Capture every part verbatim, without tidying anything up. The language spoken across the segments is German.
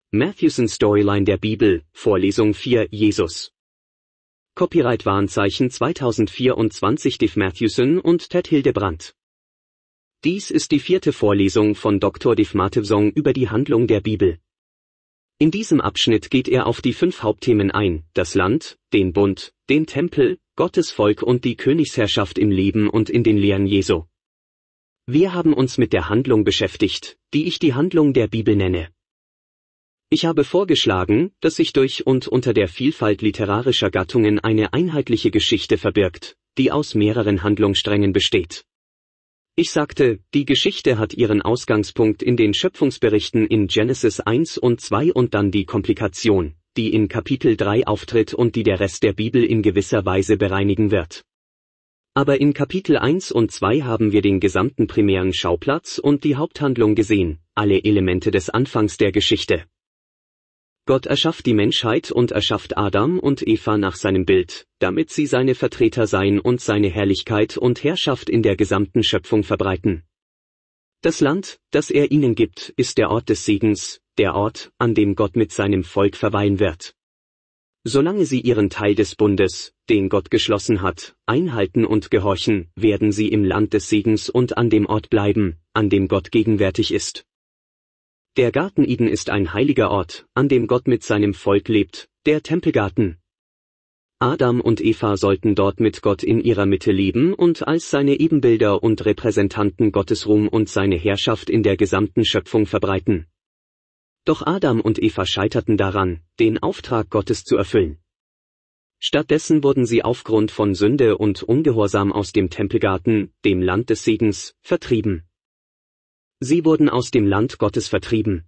Matthewson Storyline der Bibel, Vorlesung vier, Jesus. Copyright Warnzeichen zweitausendvierundzwanzig Dave Matthewson und Ted Hildebrandt. Dies ist die vierte Vorlesung von Doktor Dave Matthewson über die Handlung der Bibel. In diesem Abschnitt geht er auf die fünf Hauptthemen ein: das Land, den Bund, den Tempel, Gottes Volk und die Königsherrschaft im Leben und in den Lehren Jesu. Wir haben uns mit der Handlung beschäftigt, die ich die Handlung der Bibel nenne. Ich habe vorgeschlagen, dass sich durch und unter der Vielfalt literarischer Gattungen eine einheitliche Geschichte verbirgt, die aus mehreren Handlungssträngen besteht. Ich sagte, die Geschichte hat ihren Ausgangspunkt in den Schöpfungsberichten in Genesis eins und zwei und dann die Komplikation, die in Kapitel drei auftritt und die der Rest der Bibel in gewisser Weise bereinigen wird. Aber in Kapitel eins und zwei haben wir den gesamten primären Schauplatz und die Haupthandlung gesehen, alle Elemente des Anfangs der Geschichte. Gott erschafft die Menschheit und erschafft Adam und Eva nach seinem Bild, damit sie seine Vertreter seien und seine Herrlichkeit und Herrschaft in der gesamten Schöpfung verbreiten. Das Land, das er ihnen gibt, ist der Ort des Segens, der Ort, an dem Gott mit seinem Volk verweilen wird. Solange sie ihren Teil des Bundes, den Gott geschlossen hat, einhalten und gehorchen, werden sie im Land des Segens und an dem Ort bleiben, an dem Gott gegenwärtig ist. Der Garten Eden ist ein heiliger Ort, an dem Gott mit seinem Volk lebt, der Tempelgarten. Adam und Eva sollten dort mit Gott in ihrer Mitte leben und als seine Ebenbilder und Repräsentanten Gottes Ruhm und seine Herrschaft in der gesamten Schöpfung verbreiten. Doch Adam und Eva scheiterten daran, den Auftrag Gottes zu erfüllen. Stattdessen wurden sie aufgrund von Sünde und Ungehorsam aus dem Tempelgarten, dem Land des Segens, vertrieben. Sie wurden aus dem Land Gottes vertrieben.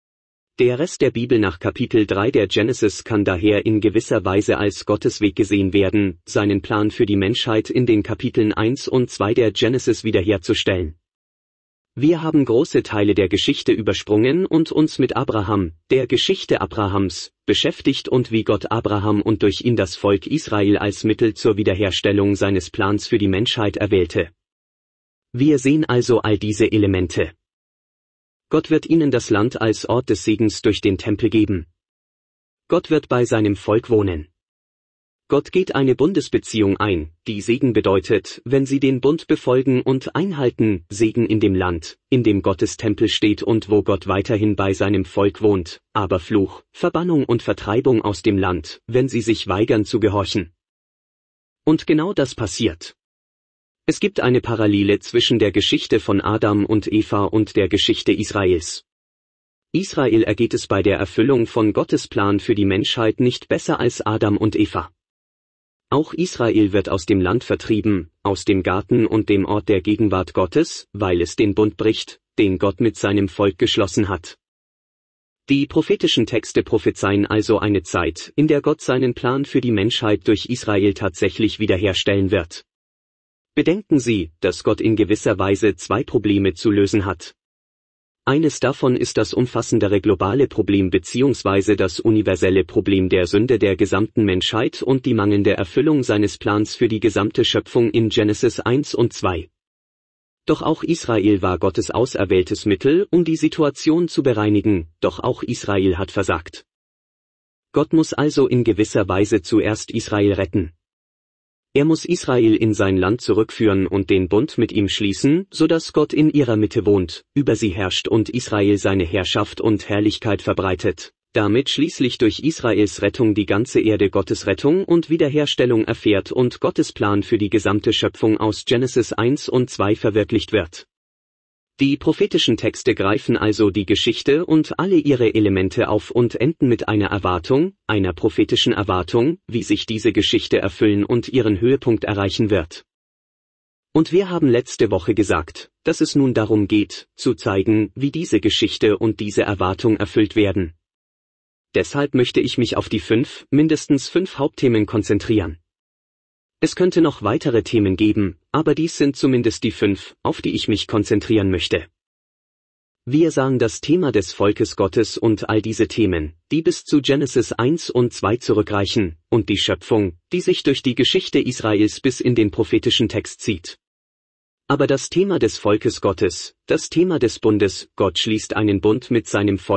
Der Rest der Bibel nach Kapitel drei der Genesis kann daher in gewisser Weise als Gottes Weg gesehen werden, seinen Plan für die Menschheit in den Kapiteln eins und zwei der Genesis wiederherzustellen. Wir haben große Teile der Geschichte übersprungen und uns mit Abraham, der Geschichte Abrahams, beschäftigt und wie Gott Abraham und durch ihn das Volk Israel als Mittel zur Wiederherstellung seines Plans für die Menschheit erwählte. Wir sehen also all diese Elemente. Gott wird ihnen das Land als Ort des Segens durch den Tempel geben. Gott wird bei seinem Volk wohnen. Gott geht eine Bundesbeziehung ein, die Segen bedeutet, wenn sie den Bund befolgen und einhalten, Segen in dem Land, in dem Gottes Tempel steht und wo Gott weiterhin bei seinem Volk wohnt, aber Fluch, Verbannung und Vertreibung aus dem Land, wenn sie sich weigern zu gehorchen. Und genau das passiert. Es gibt eine Parallele zwischen der Geschichte von Adam und Eva und der Geschichte Israels. Israel ergeht es bei der Erfüllung von Gottes Plan für die Menschheit nicht besser als Adam und Eva. Auch Israel wird aus dem Land vertrieben, aus dem Garten und dem Ort der Gegenwart Gottes, weil es den Bund bricht, den Gott mit seinem Volk geschlossen hat. Die prophetischen Texte prophezeien also eine Zeit, in der Gott seinen Plan für die Menschheit durch Israel tatsächlich wiederherstellen wird. Bedenken Sie, dass Gott in gewisser Weise zwei Probleme zu lösen hat. Eines davon ist das umfassendere globale Problem bzw. das universelle Problem der Sünde der gesamten Menschheit und die mangelnde Erfüllung seines Plans für die gesamte Schöpfung in Genesis eins und zwei. Doch auch Israel war Gottes auserwähltes Mittel, um die Situation zu bereinigen, doch auch Israel hat versagt. Gott muss also in gewisser Weise zuerst Israel retten. Er muss Israel in sein Land zurückführen und den Bund mit ihm schließen, sodass Gott in ihrer Mitte wohnt, über sie herrscht und Israel seine Herrschaft und Herrlichkeit verbreitet, damit schließlich durch Israels Rettung die ganze Erde Gottes Rettung und Wiederherstellung erfährt und Gottes Plan für die gesamte Schöpfung aus Genesis eins und zwei verwirklicht wird. Die prophetischen Texte greifen also die Geschichte und alle ihre Elemente auf und enden mit einer Erwartung, einer prophetischen Erwartung, wie sich diese Geschichte erfüllen und ihren Höhepunkt erreichen wird. Und wir haben letzte Woche gesagt, dass es nun darum geht, zu zeigen, wie diese Geschichte und diese Erwartung erfüllt werden. Deshalb möchte ich mich auf die fünf, mindestens fünf Hauptthemen konzentrieren. Es könnte noch weitere Themen geben, aber dies sind zumindest die fünf, auf die ich mich konzentrieren möchte. Wir sahen das Thema des Volkes Gottes und all diese Themen, die bis zu Genesis eins und zwei zurückreichen, und die Schöpfung, die sich durch die Geschichte Israels bis in den prophetischen Text zieht. Aber das Thema des Volkes Gottes, das Thema des Bundes, Gott schließt einen Bund mit seinem Volk,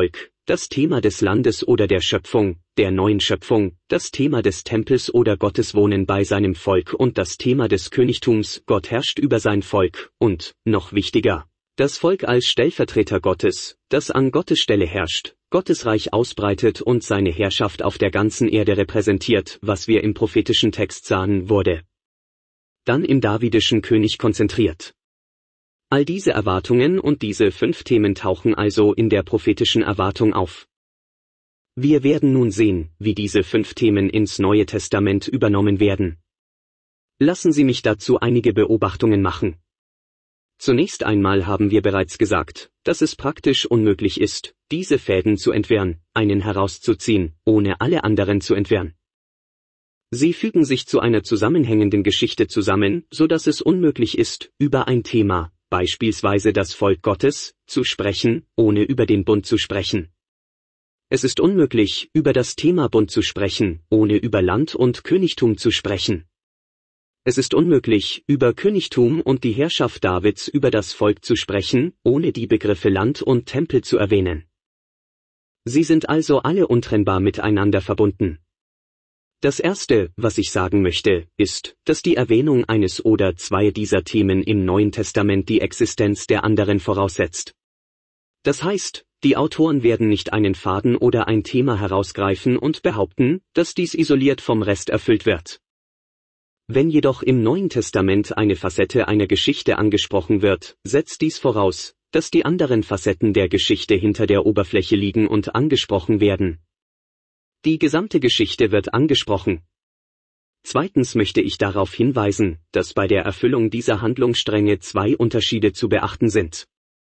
das Thema des Landes oder der Schöpfung, der neuen Schöpfung, das Thema des Tempels oder Gottes Wohnen bei seinem Volk und das Thema des Königtums, Gott herrscht über sein Volk, und, noch wichtiger, das Volk als Stellvertreter Gottes, das an Gottes Stelle herrscht, Gottes Reich ausbreitet und seine Herrschaft auf der ganzen Erde repräsentiert, was wir im prophetischen Text sahen, wurde dann im davidischen König konzentriert. All diese Erwartungen und diese fünf Themen tauchen also in der prophetischen Erwartung auf. Wir werden nun sehen, wie diese fünf Themen ins Neue Testament übernommen werden. Lassen Sie mich dazu einige Beobachtungen machen. Zunächst einmal haben wir bereits gesagt, dass es praktisch unmöglich ist, diese Fäden zu entwirren, einen herauszuziehen, ohne alle anderen zu entwirren. Sie fügen sich zu einer zusammenhängenden Geschichte zusammen, so dass es unmöglich ist, über ein Thema, beispielsweise das Volk Gottes, zu sprechen, ohne über den Bund zu sprechen. Es ist unmöglich, über das Thema Bund zu sprechen, ohne über Land und Königtum zu sprechen. Es ist unmöglich, über Königtum und die Herrschaft Davids über das Volk zu sprechen, ohne die Begriffe Land und Tempel zu erwähnen. Sie sind also alle untrennbar miteinander verbunden. Das Erste, was ich sagen möchte, ist, dass die Erwähnung eines oder zwei dieser Themen im Neuen Testament die Existenz der anderen voraussetzt. Das heißt, die Autoren werden nicht einen Faden oder ein Thema herausgreifen und behaupten, dass dies isoliert vom Rest erfüllt wird. Wenn jedoch im Neuen Testament eine Facette einer Geschichte angesprochen wird, setzt dies voraus, dass die anderen Facetten der Geschichte hinter der Oberfläche liegen und angesprochen werden. Die gesamte Geschichte wird angesprochen. Zweitens möchte ich darauf hinweisen, dass bei der Erfüllung dieser Handlungsstränge zwei Unterschiede zu beachten sind.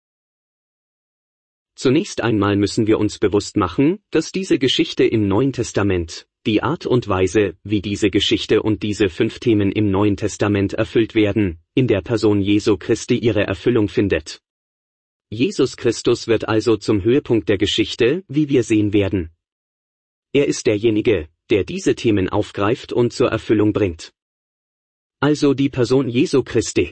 Zunächst einmal müssen wir uns bewusst machen, dass diese Geschichte im Neuen Testament, die Art und Weise, wie diese Geschichte und diese fünf Themen im Neuen Testament erfüllt werden, in der Person Jesu Christi ihre Erfüllung findet. Jesus Christus wird also zum Höhepunkt der Geschichte, wie wir sehen werden. Er ist derjenige, der diese Themen aufgreift und zur Erfüllung bringt. Also die Person Jesu Christi.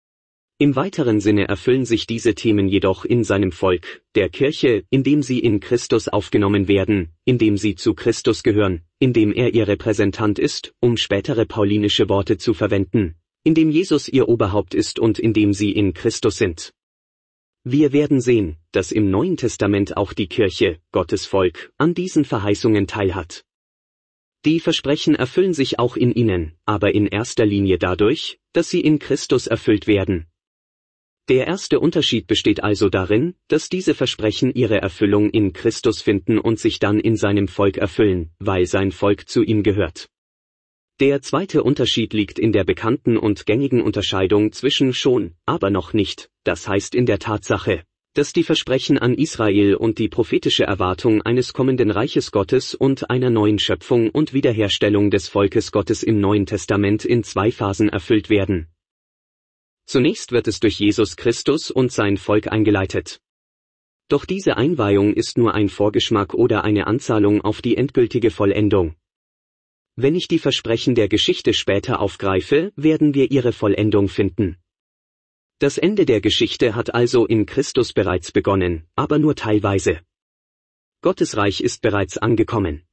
Im weiteren Sinne erfüllen sich diese Themen jedoch in seinem Volk, der Kirche, indem sie in Christus aufgenommen werden, indem sie zu Christus gehören, indem er ihr Repräsentant ist, um spätere paulinische Worte zu verwenden, indem Jesus ihr Oberhaupt ist und indem sie in Christus sind. Wir werden sehen, dass im Neuen Testament auch die Kirche, Gottes Volk, an diesen Verheißungen teilhat. Die Versprechen erfüllen sich auch in ihnen, aber in erster Linie dadurch, dass sie in Christus erfüllt werden. Der erste Unterschied besteht also darin, dass diese Versprechen ihre Erfüllung in Christus finden und sich dann in seinem Volk erfüllen, weil sein Volk zu ihm gehört. Der zweite Unterschied liegt in der bekannten und gängigen Unterscheidung zwischen schon, aber noch nicht, das heißt in der Tatsache, dass die Versprechen an Israel und die prophetische Erwartung eines kommenden Reiches Gottes und einer neuen Schöpfung und Wiederherstellung des Volkes Gottes im Neuen Testament in zwei Phasen erfüllt werden. Zunächst wird es durch Jesus Christus und sein Volk eingeleitet. Doch diese Einweihung ist nur ein Vorgeschmack oder eine Anzahlung auf die endgültige Vollendung. Wenn ich die Versprechen der Geschichte später aufgreife, werden wir ihre Vollendung finden. Das Ende der Geschichte hat also in Christus bereits begonnen, aber nur teilweise. Gottes Reich ist bereits angekommen.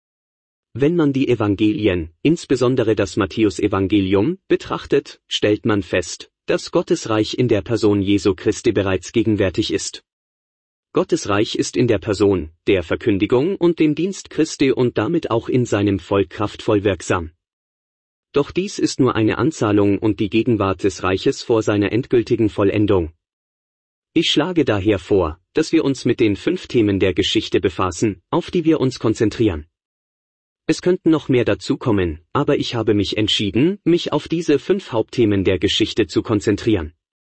Wenn man die Evangelien, insbesondere das Matthäusevangelium, betrachtet, stellt man fest, dass Gottes Reich in der Person Jesu Christi bereits gegenwärtig ist. Gottes Reich ist in der Person, der Verkündigung und dem Dienst Christi und damit auch in seinem Volk kraftvoll wirksam. Doch dies ist nur eine Anzahlung und die Gegenwart des Reiches vor seiner endgültigen Vollendung. Ich schlage daher vor, dass wir uns mit den fünf Themen der Geschichte befassen, auf die wir uns konzentrieren. Es könnten noch mehr dazukommen, aber ich habe mich entschieden, mich auf diese fünf Hauptthemen der Geschichte zu konzentrieren.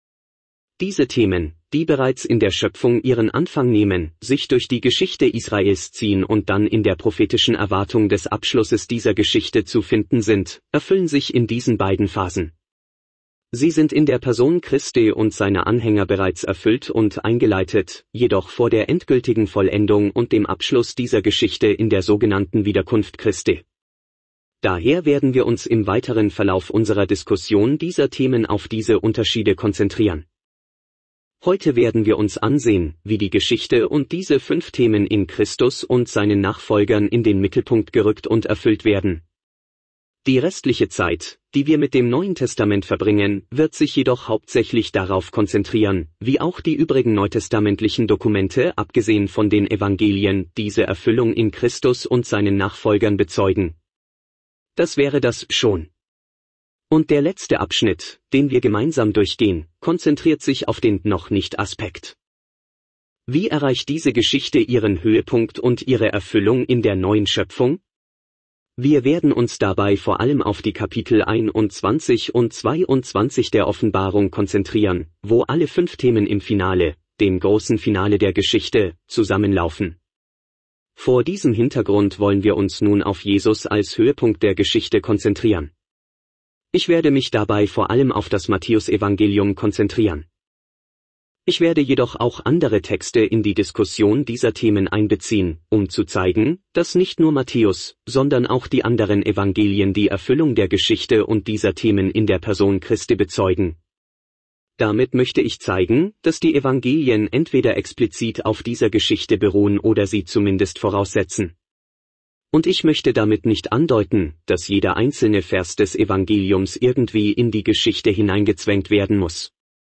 Diese Themen, die bereits in der Schöpfung ihren Anfang nehmen, sich durch die Geschichte Israels ziehen und dann in der prophetischen Erwartung des Abschlusses dieser Geschichte zu finden sind, erfüllen sich in diesen beiden Phasen. Sie sind in der Person Christi und seiner Anhänger bereits erfüllt und eingeleitet, jedoch vor der endgültigen Vollendung und dem Abschluss dieser Geschichte in der sogenannten Wiederkunft Christi. Daher werden wir uns im weiteren Verlauf unserer Diskussion dieser Themen auf diese Unterschiede konzentrieren. Heute werden wir uns ansehen, wie die Geschichte und diese fünf Themen in Christus und seinen Nachfolgern in den Mittelpunkt gerückt und erfüllt werden. Die restliche Zeit, die wir mit dem Neuen Testament verbringen, wird sich jedoch hauptsächlich darauf konzentrieren, wie auch die übrigen neutestamentlichen Dokumente abgesehen von den Evangelien diese Erfüllung in Christus und seinen Nachfolgern bezeugen. Das wäre das schon. Und der letzte Abschnitt, den wir gemeinsam durchgehen, konzentriert sich auf den Noch-nicht-Aspekt. Wie erreicht diese Geschichte ihren Höhepunkt und ihre Erfüllung in der neuen Schöpfung? Wir werden uns dabei vor allem auf die Kapitel einundzwanzig und zweiundzwanzig der Offenbarung konzentrieren, wo alle fünf Themen im Finale, dem großen Finale der Geschichte, zusammenlaufen. Vor diesem Hintergrund wollen wir uns nun auf Jesus als Höhepunkt der Geschichte konzentrieren. Ich werde mich dabei vor allem auf das Matthäusevangelium konzentrieren. Ich werde jedoch auch andere Texte in die Diskussion dieser Themen einbeziehen, um zu zeigen, dass nicht nur Matthäus, sondern auch die anderen Evangelien die Erfüllung der Geschichte und dieser Themen in der Person Christi bezeugen. Damit möchte ich zeigen, dass die Evangelien entweder explizit auf dieser Geschichte beruhen oder sie zumindest voraussetzen. Und ich möchte damit nicht andeuten, dass jeder einzelne Vers des Evangeliums irgendwie in die Geschichte hineingezwängt werden muss.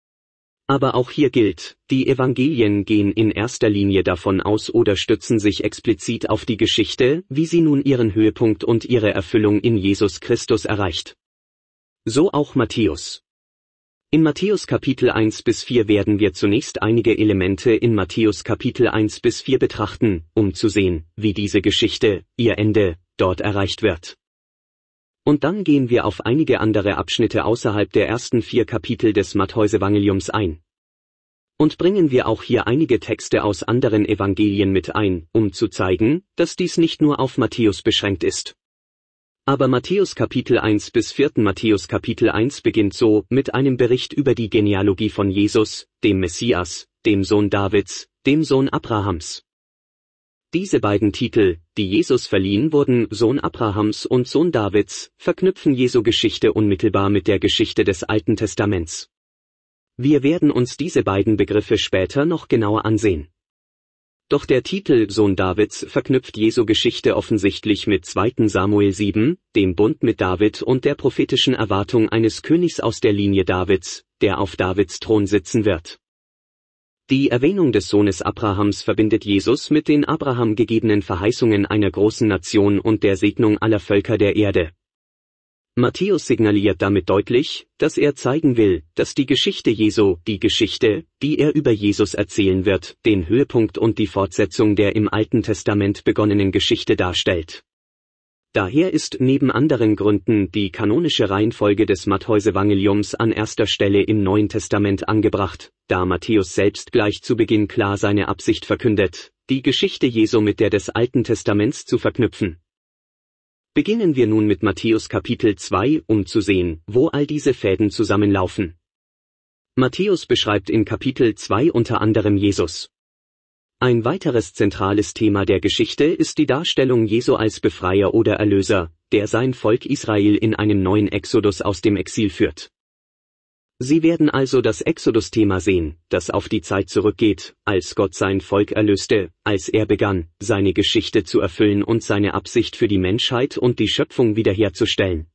Aber auch hier gilt, die Evangelien gehen in erster Linie davon aus oder stützen sich explizit auf die Geschichte, wie sie nun ihren Höhepunkt und ihre Erfüllung in Jesus Christus erreicht. So auch Matthäus. In Matthäus Kapitel eins bis vier werden wir zunächst einige Elemente in Matthäus Kapitel eins bis vier betrachten, um zu sehen, wie diese Geschichte, ihr Ende, dort erreicht wird. Und dann gehen wir auf einige andere Abschnitte außerhalb der ersten vier Kapitel des Matthäusevangeliums ein. Und bringen wir auch hier einige Texte aus anderen Evangelien mit ein, um zu zeigen, dass dies nicht nur auf Matthäus beschränkt ist. Aber Matthäus Kapitel eins bis vier Matthäus Kapitel eins beginnt so mit einem Bericht über die Genealogie von Jesus, dem Messias, dem Sohn Davids, dem Sohn Abrahams. Diese beiden Titel, die Jesus verliehen wurden, Sohn Abrahams und Sohn Davids, verknüpfen Jesu Geschichte unmittelbar mit der Geschichte des Alten Testaments. Wir werden uns diese beiden Begriffe später noch genauer ansehen. Doch der Titel Sohn Davids verknüpft Jesu Geschichte offensichtlich mit zweiter Samuel sieben, dem Bund mit David und der prophetischen Erwartung eines Königs aus der Linie Davids, der auf Davids Thron sitzen wird. Die Erwähnung des Sohnes Abrahams verbindet Jesus mit den Abraham gegebenen Verheißungen einer großen Nation und der Segnung aller Völker der Erde. Matthäus signaliert damit deutlich, dass er zeigen will, dass die Geschichte Jesu, die Geschichte, die er über Jesus erzählen wird, den Höhepunkt und die Fortsetzung der im Alten Testament begonnenen Geschichte darstellt. Daher ist neben anderen Gründen die kanonische Reihenfolge des Matthäusevangeliums an erster Stelle im Neuen Testament angebracht, da Matthäus selbst gleich zu Beginn klar seine Absicht verkündet, die Geschichte Jesu mit der des Alten Testaments zu verknüpfen. Beginnen wir nun mit Matthäus Kapitel zwei, um zu sehen, wo all diese Fäden zusammenlaufen. Matthäus beschreibt in Kapitel zwei unter anderem Jesus. Ein weiteres zentrales Thema der Geschichte ist die Darstellung Jesu als Befreier oder Erlöser, der sein Volk Israel in einen neuen Exodus aus dem Exil führt. Sie werden also das Exodus-Thema sehen, das auf die Zeit zurückgeht, als Gott sein Volk erlöste, als er begann, seine Geschichte zu erfüllen und seine Absicht für die Menschheit und die Schöpfung wiederherzustellen.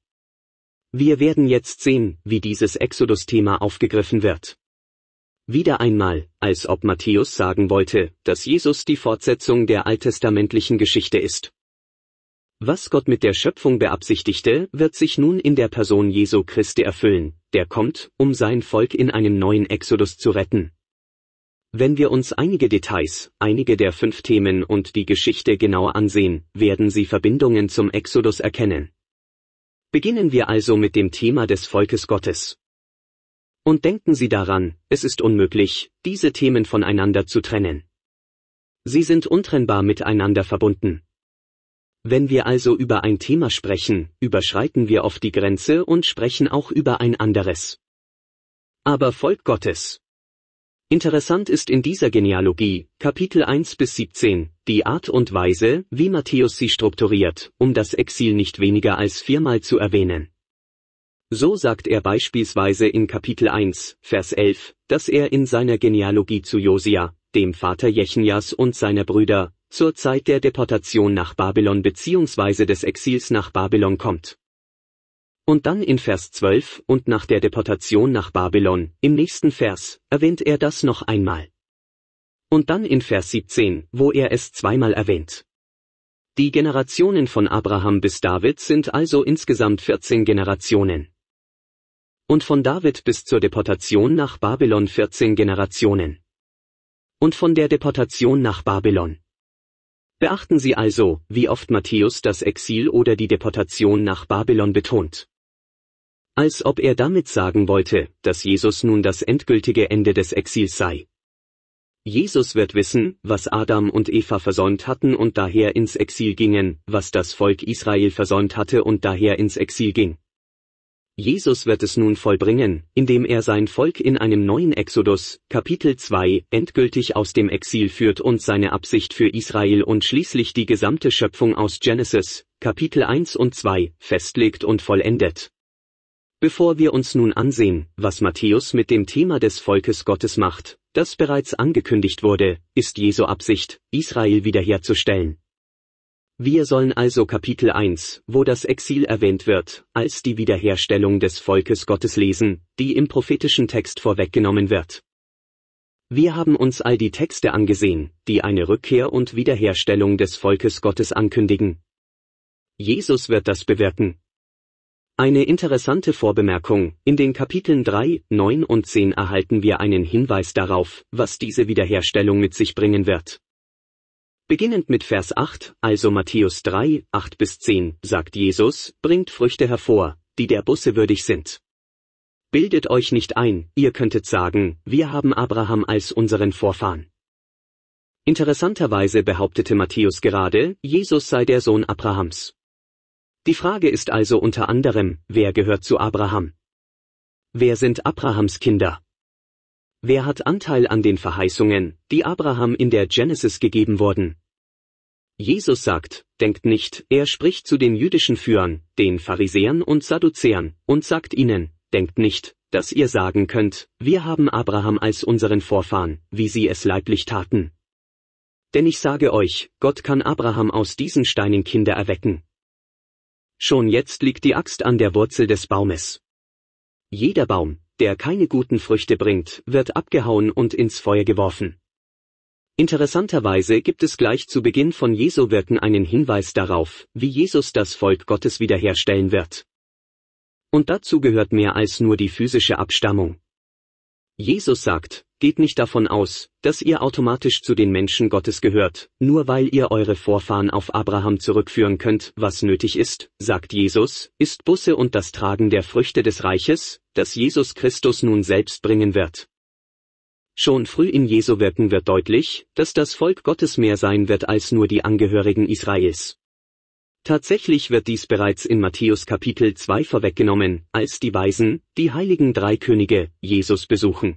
Wir werden jetzt sehen, wie dieses Exodus-Thema aufgegriffen wird. Wieder einmal, als ob Matthäus sagen wollte, dass Jesus die Fortsetzung der alttestamentlichen Geschichte ist. Was Gott mit der Schöpfung beabsichtigte, wird sich nun in der Person Jesu Christi erfüllen, der kommt, um sein Volk in einem neuen Exodus zu retten. Wenn wir uns einige Details, einige der fünf Themen und die Geschichte genauer ansehen, werden Sie Verbindungen zum Exodus erkennen. Beginnen wir also mit dem Thema des Volkes Gottes. Und denken Sie daran, es ist unmöglich, diese Themen voneinander zu trennen. Sie sind untrennbar miteinander verbunden. Wenn wir also über ein Thema sprechen, überschreiten wir oft die Grenze und sprechen auch über ein anderes. Aber Volk Gottes. Interessant ist in dieser Genealogie, Kapitel eins bis siebzehn, die Art und Weise, wie Matthäus sie strukturiert, um das Exil nicht weniger als viermal zu erwähnen. So sagt er beispielsweise in Kapitel eins, Vers elf, dass er in seiner Genealogie zu Josia, dem Vater Jechenjas und seiner Brüder, zur Zeit der Deportation nach Babylon bzw. des Exils nach Babylon kommt. Und dann in Vers zwölf, und nach der Deportation nach Babylon, im nächsten Vers, erwähnt er das noch einmal. Und dann in Vers siebzehn, wo er es zweimal erwähnt. Die Generationen von Abraham bis David sind also insgesamt vierzehn Generationen. Und von David bis zur Deportation nach Babylon vierzehn Generationen. Und von der Deportation nach Babylon. Beachten Sie also, wie oft Matthäus das Exil oder die Deportation nach Babylon betont. Als ob er damit sagen wollte, dass Jesus nun das endgültige Ende des Exils sei. Jesus wird wissen, was Adam und Eva versäumt hatten und daher ins Exil gingen, was das Volk Israel versäumt hatte und daher ins Exil ging. Jesus wird es nun vollbringen, indem er sein Volk in einem neuen Exodus, Kapitel zwei, endgültig aus dem Exil führt und seine Absicht für Israel und schließlich die gesamte Schöpfung aus Genesis, Kapitel eins und zwei, festlegt und vollendet. Bevor wir uns nun ansehen, was Matthäus mit dem Thema des Volkes Gottes macht, das bereits angekündigt wurde, ist Jesu Absicht, Israel wiederherzustellen. Wir sollen also Kapitel eins, wo das Exil erwähnt wird, als die Wiederherstellung des Volkes Gottes lesen, die im prophetischen Text vorweggenommen wird. Wir haben uns all die Texte angesehen, die eine Rückkehr und Wiederherstellung des Volkes Gottes ankündigen. Jesus wird das bewirken. Eine interessante Vorbemerkung, in den Kapiteln drei, neun und zehn erhalten wir einen Hinweis darauf, was diese Wiederherstellung mit sich bringen wird. Beginnend mit Vers acht, also Matthäus drei, acht bis zehn, sagt Jesus, bringt Früchte hervor, die der Busse würdig sind. Bildet euch nicht ein, ihr könntet sagen, wir haben Abraham als unseren Vorfahren. Interessanterweise behauptete Matthäus gerade, Jesus sei der Sohn Abrahams. Die Frage ist also unter anderem, wer gehört zu Abraham? Wer sind Abrahams Kinder? Wer hat Anteil an den Verheißungen, die Abraham in der Genesis gegeben wurden? Jesus sagt, denkt nicht, er spricht zu den jüdischen Führern, den Pharisäern und Sadduzäern, und sagt ihnen, denkt nicht, dass ihr sagen könnt, wir haben Abraham als unseren Vorfahren, wie sie es leiblich taten. Denn ich sage euch, Gott kann Abraham aus diesen Steinen Kinder erwecken. Schon jetzt liegt die Axt an der Wurzel des Baumes. Jeder Baum, der keine guten Früchte bringt, wird abgehauen und ins Feuer geworfen. Interessanterweise gibt es gleich zu Beginn von Jesu Wirken einen Hinweis darauf, wie Jesus das Volk Gottes wiederherstellen wird. Und dazu gehört mehr als nur die physische Abstammung. Jesus sagt, geht nicht davon aus, dass ihr automatisch zu den Menschen Gottes gehört, nur weil ihr eure Vorfahren auf Abraham zurückführen könnt. Was nötig ist, sagt Jesus, ist Busse und das Tragen der Früchte des Reiches, das Jesus Christus nun selbst bringen wird. Schon früh in Jesu Wirken wird deutlich, dass das Volk Gottes mehr sein wird als nur die Angehörigen Israels. Tatsächlich wird dies bereits in Matthäus Kapitel zwei vorweggenommen, als die Weisen, die heiligen drei Könige, Jesus besuchen.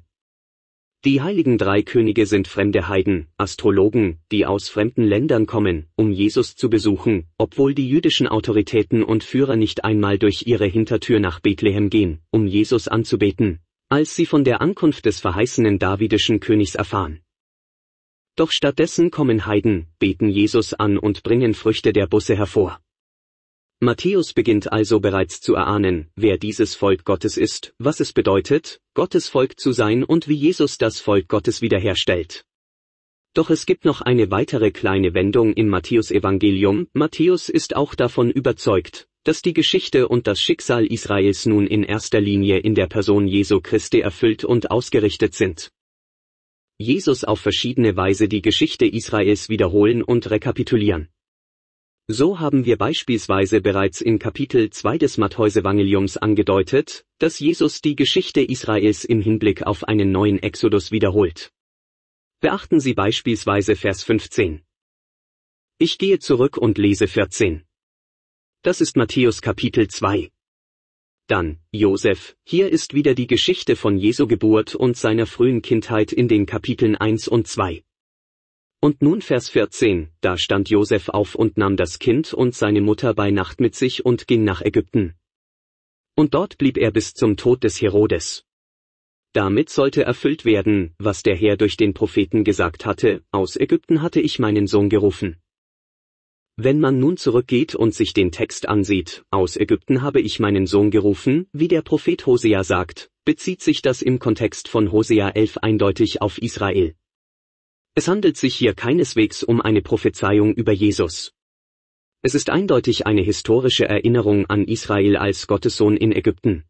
Die heiligen drei Könige sind fremde Heiden, Astrologen, die aus fremden Ländern kommen, um Jesus zu besuchen, obwohl die jüdischen Autoritäten und Führer nicht einmal durch ihre Hintertür nach Bethlehem gehen, um Jesus anzubeten, als sie von der Ankunft des verheißenen davidischen Königs erfahren. Doch stattdessen kommen Heiden, beten Jesus an und bringen Früchte der Busse hervor. Matthäus beginnt also bereits zu erahnen, wer dieses Volk Gottes ist, was es bedeutet, Gottes Volk zu sein und wie Jesus das Volk Gottes wiederherstellt. Doch es gibt noch eine weitere kleine Wendung im Matthäus-Evangelium. Matthäus ist auch davon überzeugt, dass die Geschichte und das Schicksal Israels nun in erster Linie in der Person Jesu Christi erfüllt und ausgerichtet sind. Jesus auf verschiedene Weise die Geschichte Israels wiederholen und rekapitulieren. So haben wir beispielsweise bereits in Kapitel zwei des Matthäus-Evangeliums angedeutet, dass Jesus die Geschichte Israels im Hinblick auf einen neuen Exodus wiederholt. Beachten Sie beispielsweise Vers fünfzehn. Ich gehe zurück und lese vierzehn. Das ist Matthäus Kapitel zwei. Dann, Josef, hier ist wieder die Geschichte von Jesu Geburt und seiner frühen Kindheit in den Kapiteln eins und zwei. Und nun Vers vierzehn, da stand Josef auf und nahm das Kind und seine Mutter bei Nacht mit sich und ging nach Ägypten. Und dort blieb er bis zum Tod des Herodes. Damit sollte erfüllt werden, was der Herr durch den Propheten gesagt hatte: Aus Ägypten hatte ich meinen Sohn gerufen. Wenn man nun zurückgeht und sich den Text ansieht: Aus Ägypten habe ich meinen Sohn gerufen, wie der Prophet Hosea sagt, bezieht sich das im Kontext von Hosea elf eindeutig auf Israel. Es handelt sich hier keineswegs um eine Prophezeiung über Jesus. Es ist eindeutig eine historische Erinnerung an Israel als Gottessohn in Ägypten.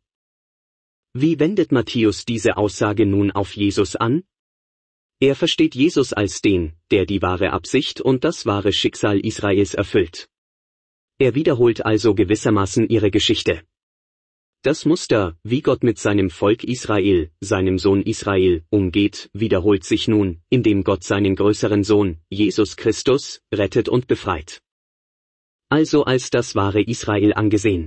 Wie wendet Matthäus diese Aussage nun auf Jesus an? Er versteht Jesus als den, der die wahre Absicht und das wahre Schicksal Israels erfüllt. Er wiederholt also gewissermaßen ihre Geschichte. Das Muster, wie Gott mit seinem Volk Israel, seinem Sohn Israel, umgeht, wiederholt sich nun, indem Gott seinen größeren Sohn, Jesus Christus, rettet und befreit. Also als das wahre Israel angesehen.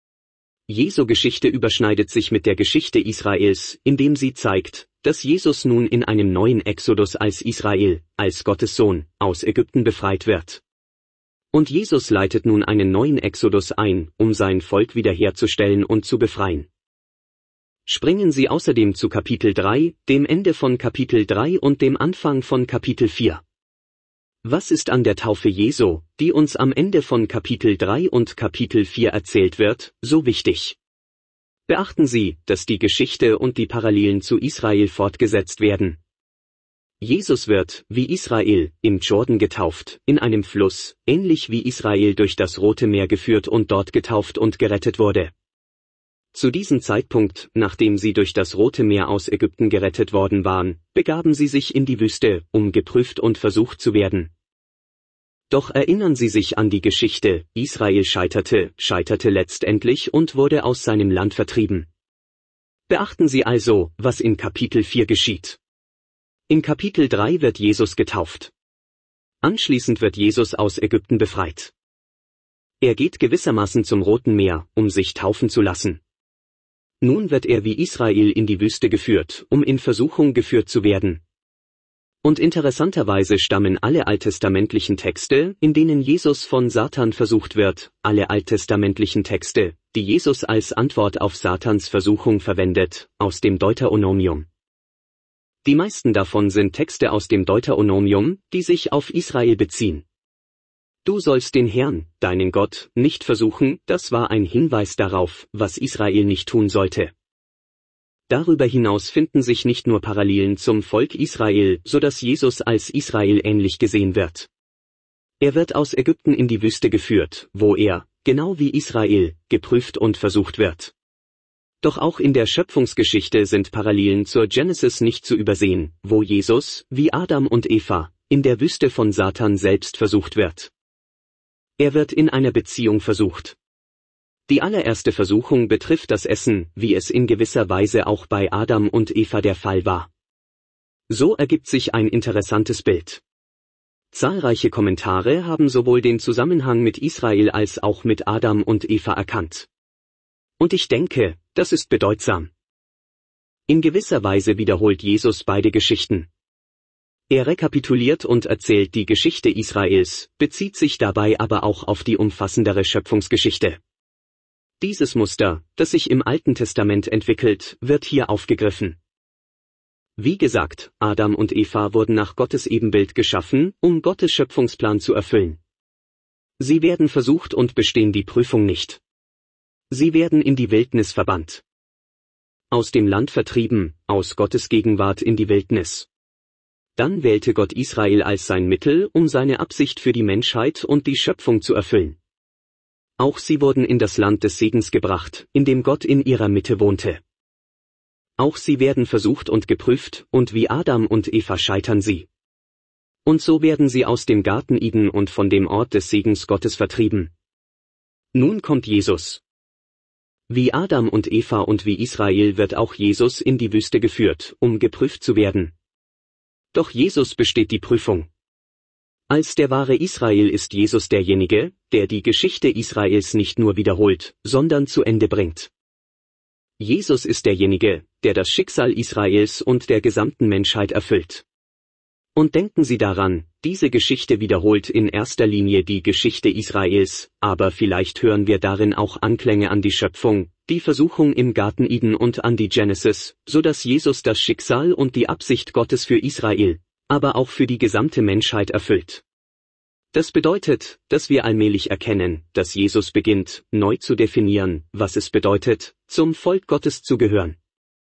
Jesu Geschichte überschneidet sich mit der Geschichte Israels, indem sie zeigt, dass Jesus nun in einem neuen Exodus als Israel, als Gottes Sohn, aus Ägypten befreit wird. Und Jesus leitet nun einen neuen Exodus ein, um sein Volk wiederherzustellen und zu befreien. Springen Sie außerdem zu Kapitel drei, dem Ende von Kapitel drei und dem Anfang von Kapitel vier. Was ist an der Taufe Jesu, die uns am Ende von Kapitel drei und Kapitel vier erzählt wird, so wichtig? Beachten Sie, dass die Geschichte und die Parallelen zu Israel fortgesetzt werden. Jesus wird, wie Israel, im Jordan getauft, in einem Fluss, ähnlich wie Israel durch das Rote Meer geführt und dort getauft und gerettet wurde. Zu diesem Zeitpunkt, nachdem sie durch das Rote Meer aus Ägypten gerettet worden waren, begaben sie sich in die Wüste, um geprüft und versucht zu werden. Doch erinnern Sie sich an die Geschichte: Israel scheiterte, scheiterte letztendlich und wurde aus seinem Land vertrieben. Beachten Sie also, was in Kapitel vier geschieht. In Kapitel drei wird Jesus getauft. Anschließend wird Jesus aus Ägypten befreit. Er geht gewissermaßen zum Roten Meer, um sich taufen zu lassen. Nun wird er wie Israel in die Wüste geführt, um in Versuchung geführt zu werden. Und interessanterweise stammen alle alttestamentlichen Texte, in denen Jesus von Satan versucht wird, alle alttestamentlichen Texte, die Jesus als Antwort auf Satans Versuchung verwendet, aus dem Deuteronomium. Die meisten davon sind Texte aus dem Deuteronomium, die sich auf Israel beziehen. Du sollst den Herrn, deinen Gott, nicht versuchen, das war ein Hinweis darauf, was Israel nicht tun sollte. Darüber hinaus finden sich nicht nur Parallelen zum Volk Israel, so dass Jesus als Israel ähnlich gesehen wird. Er wird aus Ägypten in die Wüste geführt, wo er, genau wie Israel, geprüft und versucht wird. Doch auch in der Schöpfungsgeschichte sind Parallelen zur Genesis nicht zu übersehen, wo Jesus, wie Adam und Eva, in der Wüste von Satan selbst versucht wird. Er wird in einer Beziehung versucht. Die allererste Versuchung betrifft das Essen, wie es in gewisser Weise auch bei Adam und Eva der Fall war. So ergibt sich ein interessantes Bild. Zahlreiche Kommentare haben sowohl den Zusammenhang mit Israel als auch mit Adam und Eva erkannt. Und ich denke, das ist bedeutsam. In gewisser Weise wiederholt Jesus beide Geschichten. Er rekapituliert und erzählt die Geschichte Israels, bezieht sich dabei aber auch auf die umfassendere Schöpfungsgeschichte. Dieses Muster, das sich im Alten Testament entwickelt, wird hier aufgegriffen. Wie gesagt, Adam und Eva wurden nach Gottes Ebenbild geschaffen, um Gottes Schöpfungsplan zu erfüllen. Sie werden versucht und bestehen die Prüfung nicht. Sie werden in die Wildnis verbannt. Aus dem Land vertrieben, aus Gottes Gegenwart in die Wildnis. Dann wählte Gott Israel als sein Mittel, um seine Absicht für die Menschheit und die Schöpfung zu erfüllen. Auch sie wurden in das Land des Segens gebracht, in dem Gott in ihrer Mitte wohnte. Auch sie werden versucht und geprüft, und wie Adam und Eva scheitern sie. Und so werden sie aus dem Garten Eden und von dem Ort des Segens Gottes vertrieben. Nun kommt Jesus. Wie Adam und Eva und wie Israel wird auch Jesus in die Wüste geführt, um geprüft zu werden. Doch Jesus besteht die Prüfung. Als der wahre Israel ist Jesus derjenige, der die Geschichte Israels nicht nur wiederholt, sondern zu Ende bringt. Jesus ist derjenige, der das Schicksal Israels und der gesamten Menschheit erfüllt. Und denken Sie daran, diese Geschichte wiederholt in erster Linie die Geschichte Israels, aber vielleicht hören wir darin auch Anklänge an die Schöpfung, die Versuchung im Garten Eden und an die Genesis, so dass Jesus das Schicksal und die Absicht Gottes für Israel, aber auch für die gesamte Menschheit erfüllt. Das bedeutet, dass wir allmählich erkennen, dass Jesus beginnt, neu zu definieren, was es bedeutet, zum Volk Gottes zu gehören.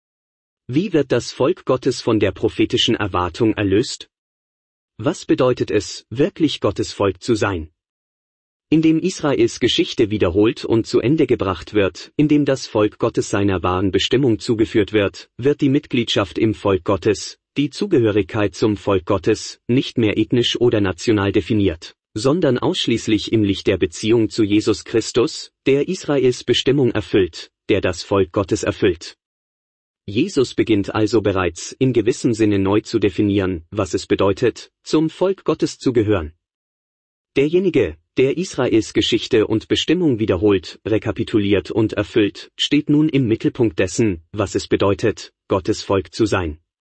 Wie wird das Volk Gottes von der prophetischen Erwartung erlöst? Was bedeutet es, wirklich Gottes Volk zu sein? Indem Israels Geschichte wiederholt und zu Ende gebracht wird, indem das Volk Gottes seiner wahren Bestimmung zugeführt wird, wird die Mitgliedschaft im Volk Gottes, die Zugehörigkeit zum Volk Gottes, nicht mehr ethnisch oder national definiert, sondern ausschließlich im Licht der Beziehung zu Jesus Christus, der Israels Bestimmung erfüllt, der das Volk Gottes erfüllt. Jesus beginnt also bereits in gewissem Sinne neu zu definieren, was es bedeutet, zum Volk Gottes zu gehören. Derjenige, der Israels Geschichte und Bestimmung wiederholt, rekapituliert und erfüllt, steht nun im Mittelpunkt dessen, was es bedeutet, Gottes Volk zu sein.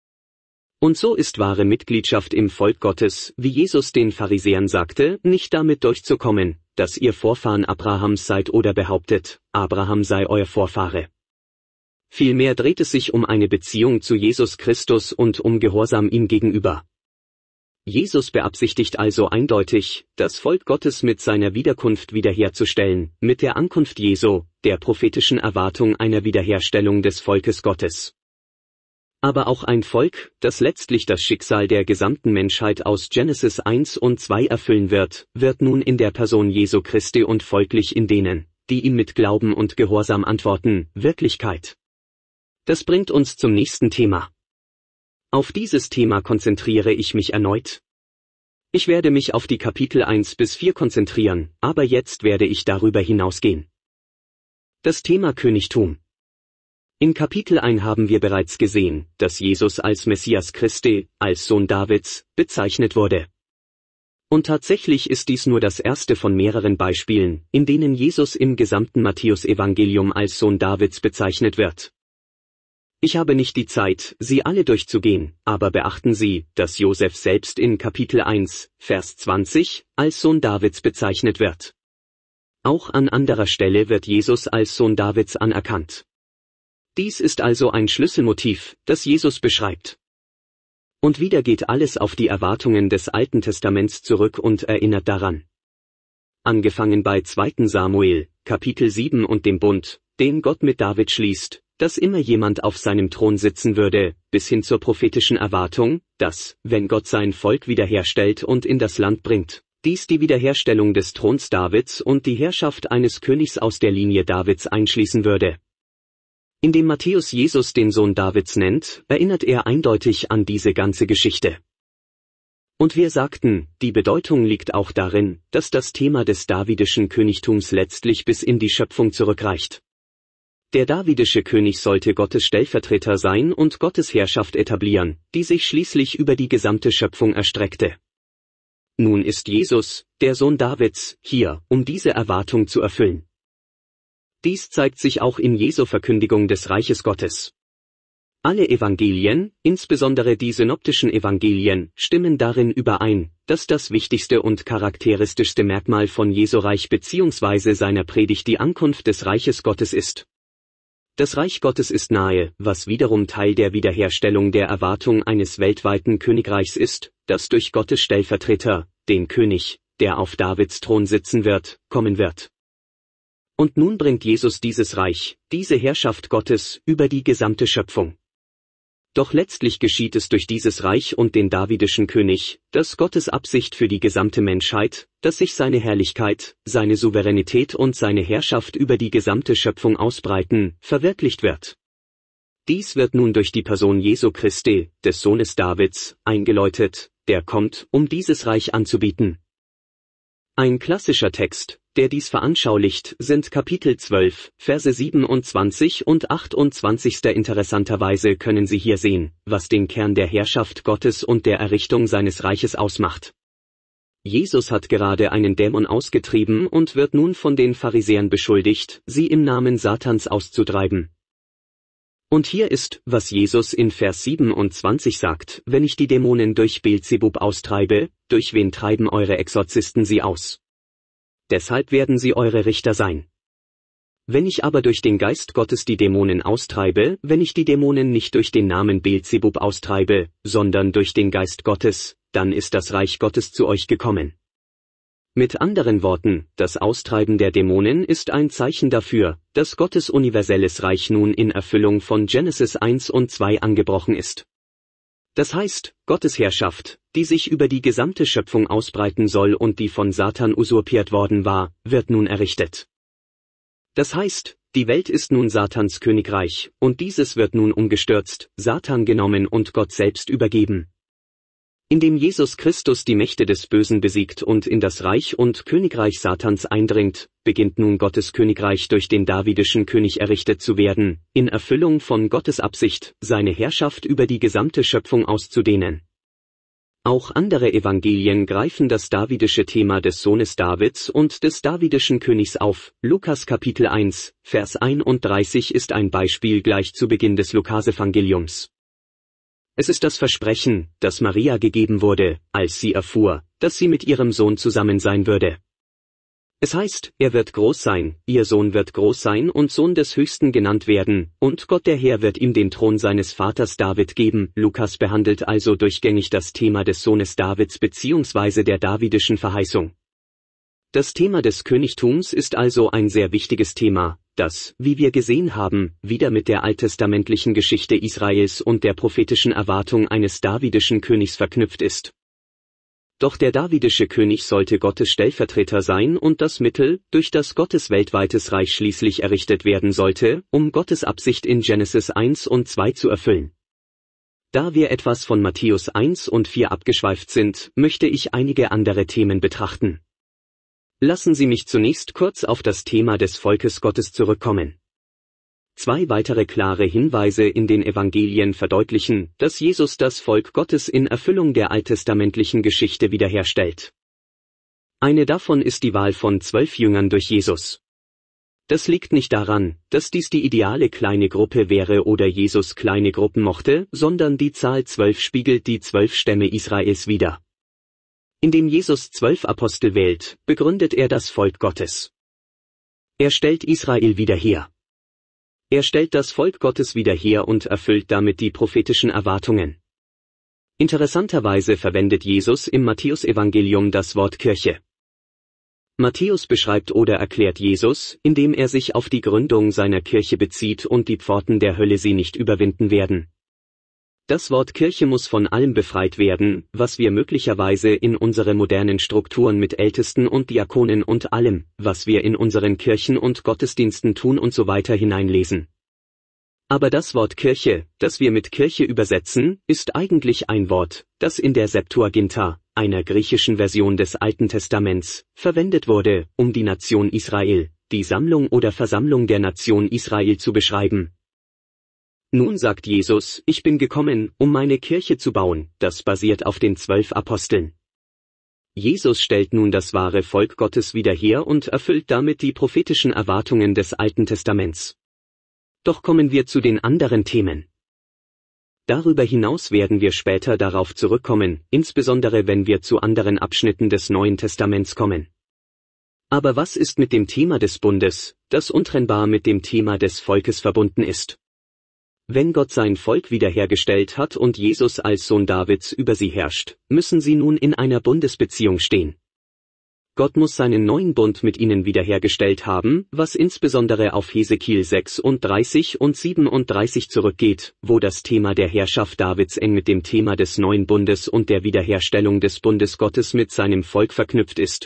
Und so ist wahre Mitgliedschaft im Volk Gottes, wie Jesus den Pharisäern sagte, nicht damit durchzukommen, dass ihr Vorfahren Abrahams seid oder behauptet, Abraham sei euer Vorfahre. Vielmehr dreht es sich um eine Beziehung zu Jesus Christus und um Gehorsam ihm gegenüber. Jesus beabsichtigt also eindeutig, das Volk Gottes mit seiner Wiederkunft wiederherzustellen, mit der Ankunft Jesu, der prophetischen Erwartung einer Wiederherstellung des Volkes Gottes. Aber auch ein Volk, das letztlich das Schicksal der gesamten Menschheit aus Genesis eins und zwei erfüllen wird, wird nun in der Person Jesu Christi und folglich in denen, die ihm mit Glauben und Gehorsam antworten, Wirklichkeit. Das bringt uns zum nächsten Thema. Auf dieses Thema konzentriere ich mich erneut. Ich werde mich auf die Kapitel eins bis vier konzentrieren, aber jetzt werde ich darüber hinausgehen. Das Thema Königtum. In Kapitel eins haben wir bereits gesehen, dass Jesus als Messias Christi, als Sohn Davids, bezeichnet wurde. Und tatsächlich ist dies nur das erste von mehreren Beispielen, in denen Jesus im gesamten Matthäus-Evangelium als Sohn Davids bezeichnet wird. Ich habe nicht die Zeit, sie alle durchzugehen, aber beachten Sie, dass Josef selbst in Kapitel eins, Vers zwanzig, als Sohn Davids bezeichnet wird. Auch an anderer Stelle wird Jesus als Sohn Davids anerkannt. Dies ist also ein Schlüsselmotiv, das Jesus beschreibt. Und wieder geht alles auf die Erwartungen des Alten Testaments zurück und erinnert daran. Angefangen bei zweiten Samuel, Kapitel sieben und dem Bund, den Gott mit David schließt, dass immer jemand auf seinem Thron sitzen würde, bis hin zur prophetischen Erwartung, dass, wenn Gott sein Volk wiederherstellt und in das Land bringt, dies die Wiederherstellung des Throns Davids und die Herrschaft eines Königs aus der Linie Davids einschließen würde. Indem Matthäus Jesus den Sohn Davids nennt, erinnert er eindeutig an diese ganze Geschichte. Und wir sagten, die Bedeutung liegt auch darin, dass das Thema des davidischen Königtums letztlich bis in die Schöpfung zurückreicht. Der davidische König sollte Gottes Stellvertreter sein und Gottes Herrschaft etablieren, die sich schließlich über die gesamte Schöpfung erstreckte. Nun ist Jesus, der Sohn Davids, hier, um diese Erwartung zu erfüllen. Dies zeigt sich auch in Jesu Verkündigung des Reiches Gottes. Alle Evangelien, insbesondere die synoptischen Evangelien, stimmen darin überein, dass das wichtigste und charakteristischste Merkmal von Jesu Reich bzw. seiner Predigt die Ankunft des Reiches Gottes ist. Das Reich Gottes ist nahe, was wiederum Teil der Wiederherstellung der Erwartung eines weltweiten Königreichs ist, das durch Gottes Stellvertreter, den König, der auf Davids Thron sitzen wird, kommen wird. Und nun bringt Jesus dieses Reich, diese Herrschaft Gottes, über die gesamte Schöpfung. Doch letztlich geschieht es durch dieses Reich und den davidischen König, dass Gottes Absicht für die gesamte Menschheit, dass sich seine Herrlichkeit, seine Souveränität und seine Herrschaft über die gesamte Schöpfung ausbreiten, verwirklicht wird. Dies wird nun durch die Person Jesu Christi, des Sohnes Davids, eingeläutet, der kommt, um dieses Reich anzubieten. Ein klassischer Text, der dies veranschaulicht, sind Kapitel zwölf, Verse siebenundzwanzig und achtundzwanzig. Interessanterweise können Sie hier sehen, was den Kern der Herrschaft Gottes und der Errichtung seines Reiches ausmacht. Jesus hat gerade einen Dämon ausgetrieben und wird nun von den Pharisäern beschuldigt, sie im Namen Satans auszutreiben. Und hier ist, was Jesus in Vers siebenundzwanzig sagt: Wenn ich die Dämonen durch Beelzebub austreibe, durch wen treiben eure Exorzisten sie aus? Deshalb werden sie eure Richter sein. Wenn ich aber durch den Geist Gottes die Dämonen austreibe, wenn ich die Dämonen nicht durch den Namen Beelzebub austreibe, sondern durch den Geist Gottes, dann ist das Reich Gottes zu euch gekommen. Mit anderen Worten, das Austreiben der Dämonen ist ein Zeichen dafür, dass Gottes universelles Reich nun in Erfüllung von Genesis eins und zwei angebrochen ist. Das heißt, Gottes Herrschaft, die sich über die gesamte Schöpfung ausbreiten soll und die von Satan usurpiert worden war, wird nun errichtet. Das heißt, die Welt ist nun Satans Königreich, und dieses wird nun umgestürzt, Satan genommen und Gott selbst übergeben. Indem Jesus Christus die Mächte des Bösen besiegt und in das Reich und Königreich Satans eindringt, beginnt nun Gottes Königreich durch den davidischen König errichtet zu werden, in Erfüllung von Gottes Absicht, seine Herrschaft über die gesamte Schöpfung auszudehnen. Auch andere Evangelien greifen das davidische Thema des Sohnes Davids und des davidischen Königs auf. Lukas Kapitel eins, Vers einunddreißig ist ein Beispiel gleich zu Beginn des Lukasevangeliums. Es ist das Versprechen, das Maria gegeben wurde, als sie erfuhr, dass sie mit ihrem Sohn zusammen sein würde. Es heißt, er wird groß sein, ihr Sohn wird groß sein und Sohn des Höchsten genannt werden, und Gott der Herr wird ihm den Thron seines Vaters David geben. Lukas behandelt also durchgängig das Thema des Sohnes Davids bzw. der davidischen Verheißung. Das Thema des Königtums ist also ein sehr wichtiges Thema, das, wie wir gesehen haben, wieder mit der alttestamentlichen Geschichte Israels und der prophetischen Erwartung eines davidischen Königs verknüpft ist. Doch der davidische König sollte Gottes Stellvertreter sein und das Mittel, durch das Gottes weltweites Reich schließlich errichtet werden sollte, um Gottes Absicht in Genesis eins und zwei zu erfüllen. Da wir etwas von Matthäus eins und vier abgeschweift sind, möchte ich einige andere Themen betrachten. Lassen Sie mich zunächst kurz auf das Thema des Volkes Gottes zurückkommen. Zwei weitere klare Hinweise in den Evangelien verdeutlichen, dass Jesus das Volk Gottes in Erfüllung der alttestamentlichen Geschichte wiederherstellt. Eine davon ist die Wahl von zwölf Jüngern durch Jesus. Das liegt nicht daran, dass dies die ideale kleine Gruppe wäre oder Jesus kleine Gruppen mochte, sondern die Zahl zwölf spiegelt die zwölf Stämme Israels wider. Indem Jesus zwölf Apostel wählt, begründet er das Volk Gottes. Er stellt Israel wieder her. Er stellt das Volk Gottes wieder her und erfüllt damit die prophetischen Erwartungen. Interessanterweise verwendet Jesus im Matthäusevangelium das Wort Kirche. Matthäus beschreibt oder erklärt Jesus, indem er sich auf die Gründung seiner Kirche bezieht und die Pforten der Hölle sie nicht überwinden werden. Das Wort Kirche muss von allem befreit werden, was wir möglicherweise in unsere modernen Strukturen mit Ältesten und Diakonen und allem, was wir in unseren Kirchen und Gottesdiensten tun und so weiter hineinlesen. Aber das Wort Kirche, das wir mit Kirche übersetzen, ist eigentlich ein Wort, das in der Septuaginta, einer griechischen Version des Alten Testaments, verwendet wurde, um die Nation Israel, die Sammlung oder Versammlung der Nation Israel zu beschreiben. Nun sagt Jesus, ich bin gekommen, um meine Kirche zu bauen, das basiert auf den zwölf Aposteln. Jesus stellt nun das wahre Volk Gottes wieder her und erfüllt damit die prophetischen Erwartungen des Alten Testaments. Doch kommen wir zu den anderen Themen. Darüber hinaus werden wir später darauf zurückkommen, insbesondere wenn wir zu anderen Abschnitten des Neuen Testaments kommen. Aber was ist mit dem Thema des Bundes, das untrennbar mit dem Thema des Volkes verbunden ist? Wenn Gott sein Volk wiederhergestellt hat und Jesus als Sohn Davids über sie herrscht, müssen sie nun in einer Bundesbeziehung stehen. Gott muss seinen neuen Bund mit ihnen wiederhergestellt haben, was insbesondere auf Hesekiel sechsunddreißig und siebenunddreißig zurückgeht, wo das Thema der Herrschaft Davids eng mit dem Thema des neuen Bundes und der Wiederherstellung des Bundes Gottes mit seinem Volk verknüpft ist.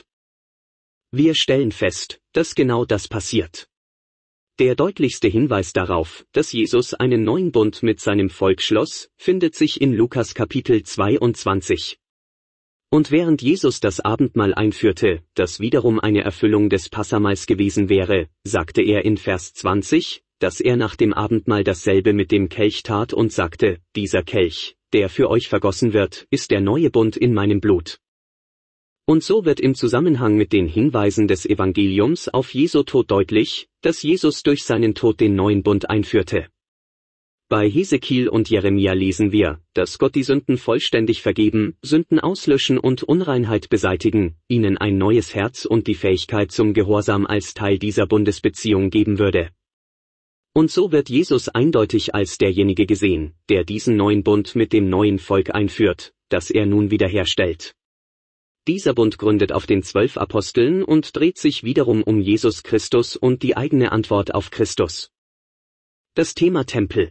Wir stellen fest, dass genau das passiert. Der deutlichste Hinweis darauf, dass Jesus einen neuen Bund mit seinem Volk schloss, findet sich in Lukas Kapitel zweiundzwanzig. Und während Jesus das Abendmahl einführte, das wiederum eine Erfüllung des Passamahls gewesen wäre, sagte er in Vers zwanzig, dass er nach dem Abendmahl dasselbe mit dem Kelch tat und sagte, dieser Kelch, der für euch vergossen wird, ist der neue Bund in meinem Blut. Und so wird im Zusammenhang mit den Hinweisen des Evangeliums auf Jesu Tod deutlich, dass Jesus durch seinen Tod den neuen Bund einführte. Bei Hesekiel und Jeremia lesen wir, dass Gott die Sünden vollständig vergeben, Sünden auslöschen und Unreinheit beseitigen, ihnen ein neues Herz und die Fähigkeit zum Gehorsam als Teil dieser Bundesbeziehung geben würde. Und so wird Jesus eindeutig als derjenige gesehen, der diesen neuen Bund mit dem neuen Volk einführt, das er nun wiederherstellt. Dieser Bund gründet auf den zwölf Aposteln und dreht sich wiederum um Jesus Christus und die eigene Antwort auf Christus. Das Thema Tempel.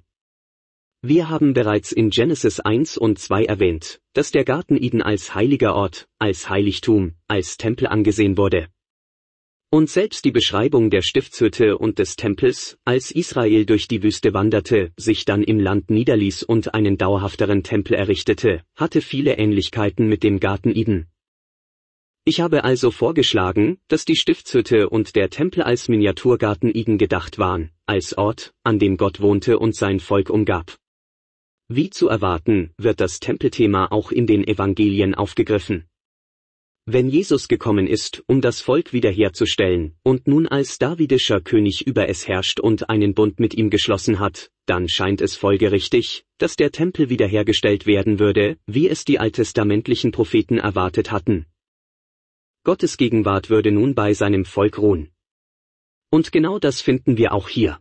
Wir haben bereits in Genesis eins und zwei erwähnt, dass der Garten Eden als heiliger Ort, als Heiligtum, als Tempel angesehen wurde. Und selbst die Beschreibung der Stiftshütte und des Tempels, als Israel durch die Wüste wanderte, sich dann im Land niederließ und einen dauerhafteren Tempel errichtete, hatte viele Ähnlichkeiten mit dem Garten Eden. Ich habe also vorgeschlagen, dass die Stiftshütte und der Tempel als Miniaturgarten Eden gedacht waren, als Ort, an dem Gott wohnte und sein Volk umgab. Wie zu erwarten, wird das Tempelthema auch in den Evangelien aufgegriffen. Wenn Jesus gekommen ist, um das Volk wiederherzustellen, und nun als davidischer König über es herrscht und einen Bund mit ihm geschlossen hat, dann scheint es folgerichtig, dass der Tempel wiederhergestellt werden würde, wie es die alttestamentlichen Propheten erwartet hatten. Gottes Gegenwart würde nun bei seinem Volk ruhen. Und genau das finden wir auch hier.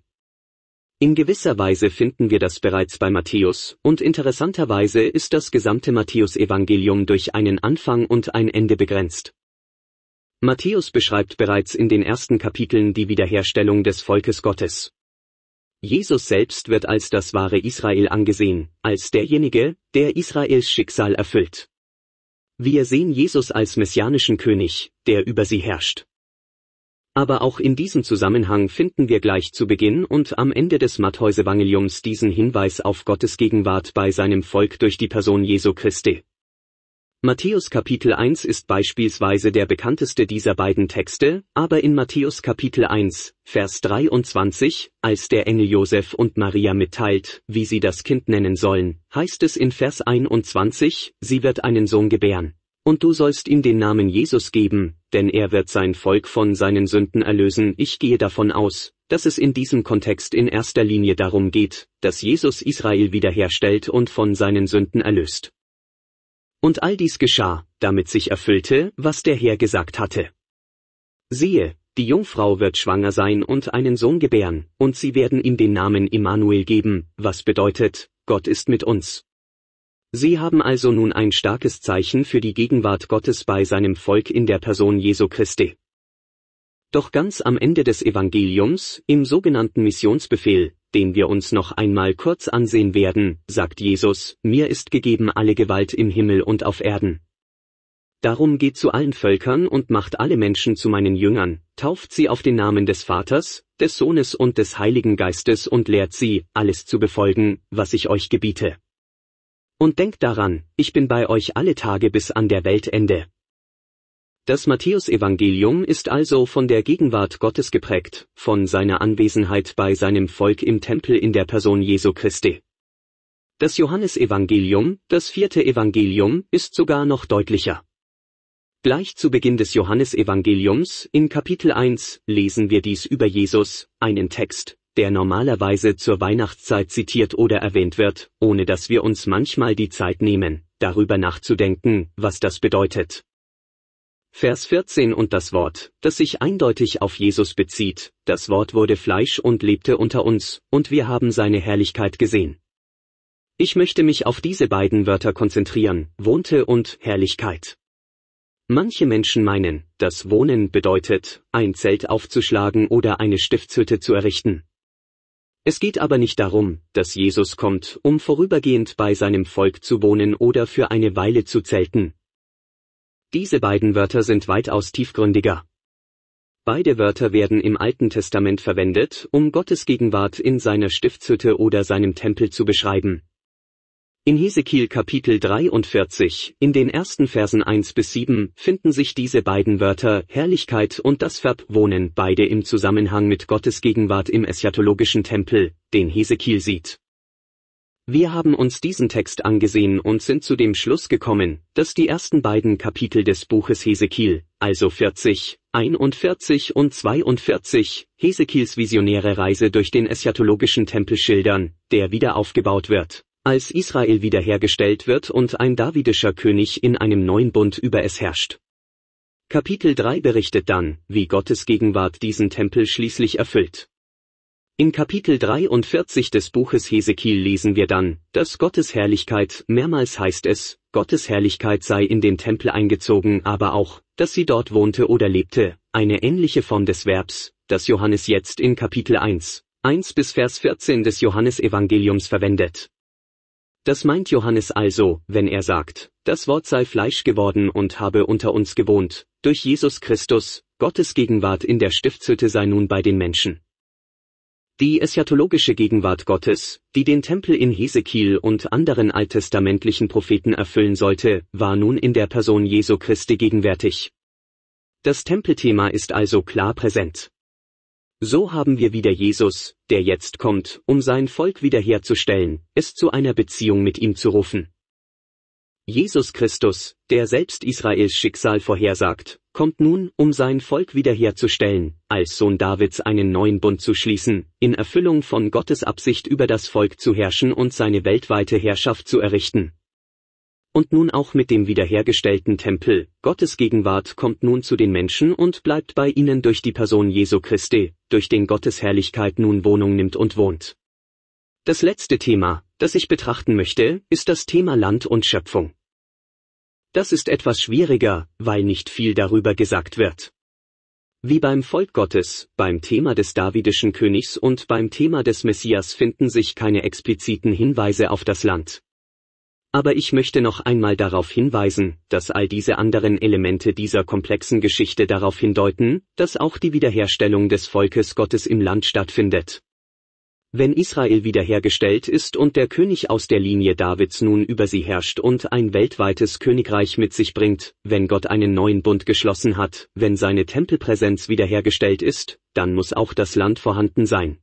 In gewisser Weise finden wir das bereits bei Matthäus, und interessanterweise ist das gesamte Matthäus-Evangelium durch einen Anfang und ein Ende begrenzt. Matthäus beschreibt bereits in den ersten Kapiteln die Wiederherstellung des Volkes Gottes. Jesus selbst wird als das wahre Israel angesehen, als derjenige, der Israels Schicksal erfüllt. Wir sehen Jesus als messianischen König, der über sie herrscht. Aber auch in diesem Zusammenhang finden wir gleich zu Beginn und am Ende des Matthäus-Evangeliums diesen Hinweis auf Gottes Gegenwart bei seinem Volk durch die Person Jesu Christi. Matthäus Kapitel eins ist beispielsweise der bekannteste dieser beiden Texte, aber in Matthäus Kapitel eins, Vers dreiundzwanzig, als der Engel Josef und Maria mitteilt, wie sie das Kind nennen sollen, heißt es in Vers einundzwanzig, sie wird einen Sohn gebären. Und du sollst ihm den Namen Jesus geben, denn er wird sein Volk von seinen Sünden erlösen. Ich gehe davon aus, dass es in diesem Kontext in erster Linie darum geht, dass Jesus Israel wiederherstellt und von seinen Sünden erlöst. Und all dies geschah, damit sich erfüllte, was der Herr gesagt hatte. Siehe, die Jungfrau wird schwanger sein und einen Sohn gebären, und sie werden ihm den Namen Immanuel geben, was bedeutet, Gott ist mit uns. Sie haben also nun ein starkes Zeichen für die Gegenwart Gottes bei seinem Volk in der Person Jesu Christi. Doch ganz am Ende des Evangeliums, im sogenannten Missionsbefehl, den wir uns noch einmal kurz ansehen werden, sagt Jesus, mir ist gegeben alle Gewalt im Himmel und auf Erden. Darum geht zu allen Völkern und macht alle Menschen zu meinen Jüngern, tauft sie auf den Namen des Vaters, des Sohnes und des Heiligen Geistes und lehrt sie, alles zu befolgen, was ich euch gebiete. Und denkt daran, ich bin bei euch alle Tage bis an der Weltende. Das Matthäus-Evangelium ist also von der Gegenwart Gottes geprägt, von seiner Anwesenheit bei seinem Volk im Tempel in der Person Jesu Christi. Das Johannesevangelium, das vierte Evangelium, ist sogar noch deutlicher. Gleich zu Beginn des Johannesevangeliums, in Kapitel eins, lesen wir dies über Jesus, einen Text, der normalerweise zur Weihnachtszeit zitiert oder erwähnt wird, ohne dass wir uns manchmal die Zeit nehmen, darüber nachzudenken, was das bedeutet. Vers vierzehn und das Wort, das sich eindeutig auf Jesus bezieht, das Wort wurde Fleisch und lebte unter uns, und wir haben seine Herrlichkeit gesehen. Ich möchte mich auf diese beiden Wörter konzentrieren, wohnte und Herrlichkeit. Manche Menschen meinen, dass Wohnen bedeutet, ein Zelt aufzuschlagen oder eine Stiftshütte zu errichten. Es geht aber nicht darum, dass Jesus kommt, um vorübergehend bei seinem Volk zu wohnen oder für eine Weile zu zelten. Diese beiden Wörter sind weitaus tiefgründiger. Beide Wörter werden im Alten Testament verwendet, um Gottes Gegenwart in seiner Stiftshütte oder seinem Tempel zu beschreiben. In Hesekiel Kapitel dreiundvierzig, in den ersten Versen eins bis sieben, finden sich diese beiden Wörter Herrlichkeit und das Verb Wohnen beide im Zusammenhang mit Gottes Gegenwart im eschatologischen Tempel, den Hesekiel sieht. Wir haben uns diesen Text angesehen und sind zu dem Schluss gekommen, dass die ersten beiden Kapitel des Buches Hesekiel, also vierzig, einundvierzig und zweiundvierzig, Hesekiels visionäre Reise durch den eschatologischen Tempel schildern, der wieder aufgebaut wird, als Israel wiederhergestellt wird und ein davidischer König in einem neuen Bund über es herrscht. Kapitel drei berichtet dann, wie Gottes Gegenwart diesen Tempel schließlich erfüllt. In Kapitel dreiundvierzig des Buches Hesekiel lesen wir dann, dass Gottes Herrlichkeit, mehrmals heißt es, Gottes Herrlichkeit sei in den Tempel eingezogen, aber auch, dass sie dort wohnte oder lebte, eine ähnliche Form des Verbs, das Johannes jetzt in Kapitel eins, eins bis Vers vierzehn des Johannesevangeliums verwendet. Das meint Johannes also, wenn er sagt, das Wort sei Fleisch geworden und habe unter uns gewohnt, durch Jesus Christus, Gottes Gegenwart in der Stiftshütte sei nun bei den Menschen. Die eschatologische Gegenwart Gottes, die den Tempel in Hesekiel und anderen alttestamentlichen Propheten erfüllen sollte, war nun in der Person Jesu Christi gegenwärtig. Das Tempelthema ist also klar präsent. So haben wir wieder Jesus, der jetzt kommt, um sein Volk wiederherzustellen, es zu einer Beziehung mit ihm zu rufen. Jesus Christus, der selbst Israels Schicksal vorhersagt, kommt nun, um sein Volk wiederherzustellen, als Sohn Davids einen neuen Bund zu schließen, in Erfüllung von Gottes Absicht über das Volk zu herrschen und seine weltweite Herrschaft zu errichten. Und nun auch mit dem wiederhergestellten Tempel, Gottes Gegenwart kommt nun zu den Menschen und bleibt bei ihnen durch die Person Jesu Christi, durch den Gottes Herrlichkeit nun Wohnung nimmt und wohnt. Das letzte Thema, das ich betrachten möchte, ist das Thema Land und Schöpfung. Das ist etwas schwieriger, weil nicht viel darüber gesagt wird. Wie beim Volk Gottes, beim Thema des davidischen Königs und beim Thema des Messias finden sich keine expliziten Hinweise auf das Land. Aber ich möchte noch einmal darauf hinweisen, dass all diese anderen Elemente dieser komplexen Geschichte darauf hindeuten, dass auch die Wiederherstellung des Volkes Gottes im Land stattfindet. Wenn Israel wiederhergestellt ist und der König aus der Linie Davids nun über sie herrscht und ein weltweites Königreich mit sich bringt, wenn Gott einen neuen Bund geschlossen hat, wenn seine Tempelpräsenz wiederhergestellt ist, dann muss auch das Land vorhanden sein.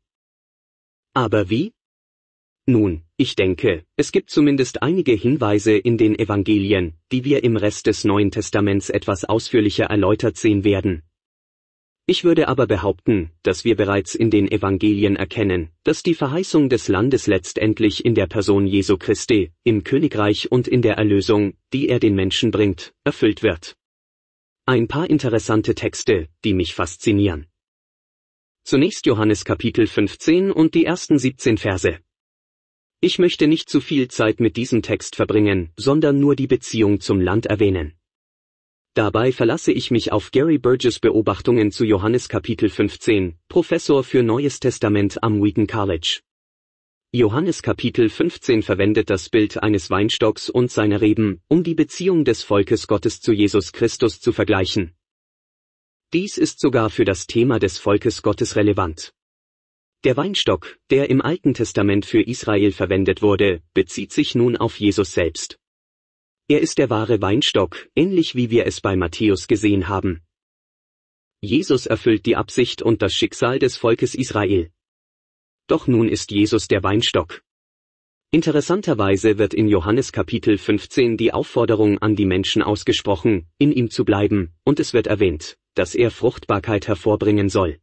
Aber wie? Nun, ich denke, es gibt zumindest einige Hinweise in den Evangelien, die wir im Rest des Neuen Testaments etwas ausführlicher erläutert sehen werden. Ich würde aber behaupten, dass wir bereits in den Evangelien erkennen, dass die Verheißung des Landes letztendlich in der Person Jesu Christi, im Königreich und in der Erlösung, die er den Menschen bringt, erfüllt wird. Ein paar interessante Texte, die mich faszinieren. Zunächst Johannes Kapitel fünfzehn und die ersten siebzehn Verse. Ich möchte nicht zu viel Zeit mit diesem Text verbringen, sondern nur die Beziehung zum Land erwähnen. Dabei verlasse ich mich auf Gary Burgess Beobachtungen zu Johannes Kapitel fünfzehn, Professor für Neues Testament am Wheaton College. Johannes Kapitel fünfzehn verwendet das Bild eines Weinstocks und seiner Reben, um die Beziehung des Volkes Gottes zu Jesus Christus zu vergleichen. Dies ist sogar für das Thema des Volkes Gottes relevant. Der Weinstock, der im Alten Testament für Israel verwendet wurde, bezieht sich nun auf Jesus selbst. Er ist der wahre Weinstock, ähnlich wie wir es bei Matthäus gesehen haben. Jesus erfüllt die Absicht und das Schicksal des Volkes Israel. Doch nun ist Jesus der Weinstock. Interessanterweise wird in Johannes Kapitel fünfzehn die Aufforderung an die Menschen ausgesprochen, in ihm zu bleiben, und es wird erwähnt, dass er Fruchtbarkeit hervorbringen soll.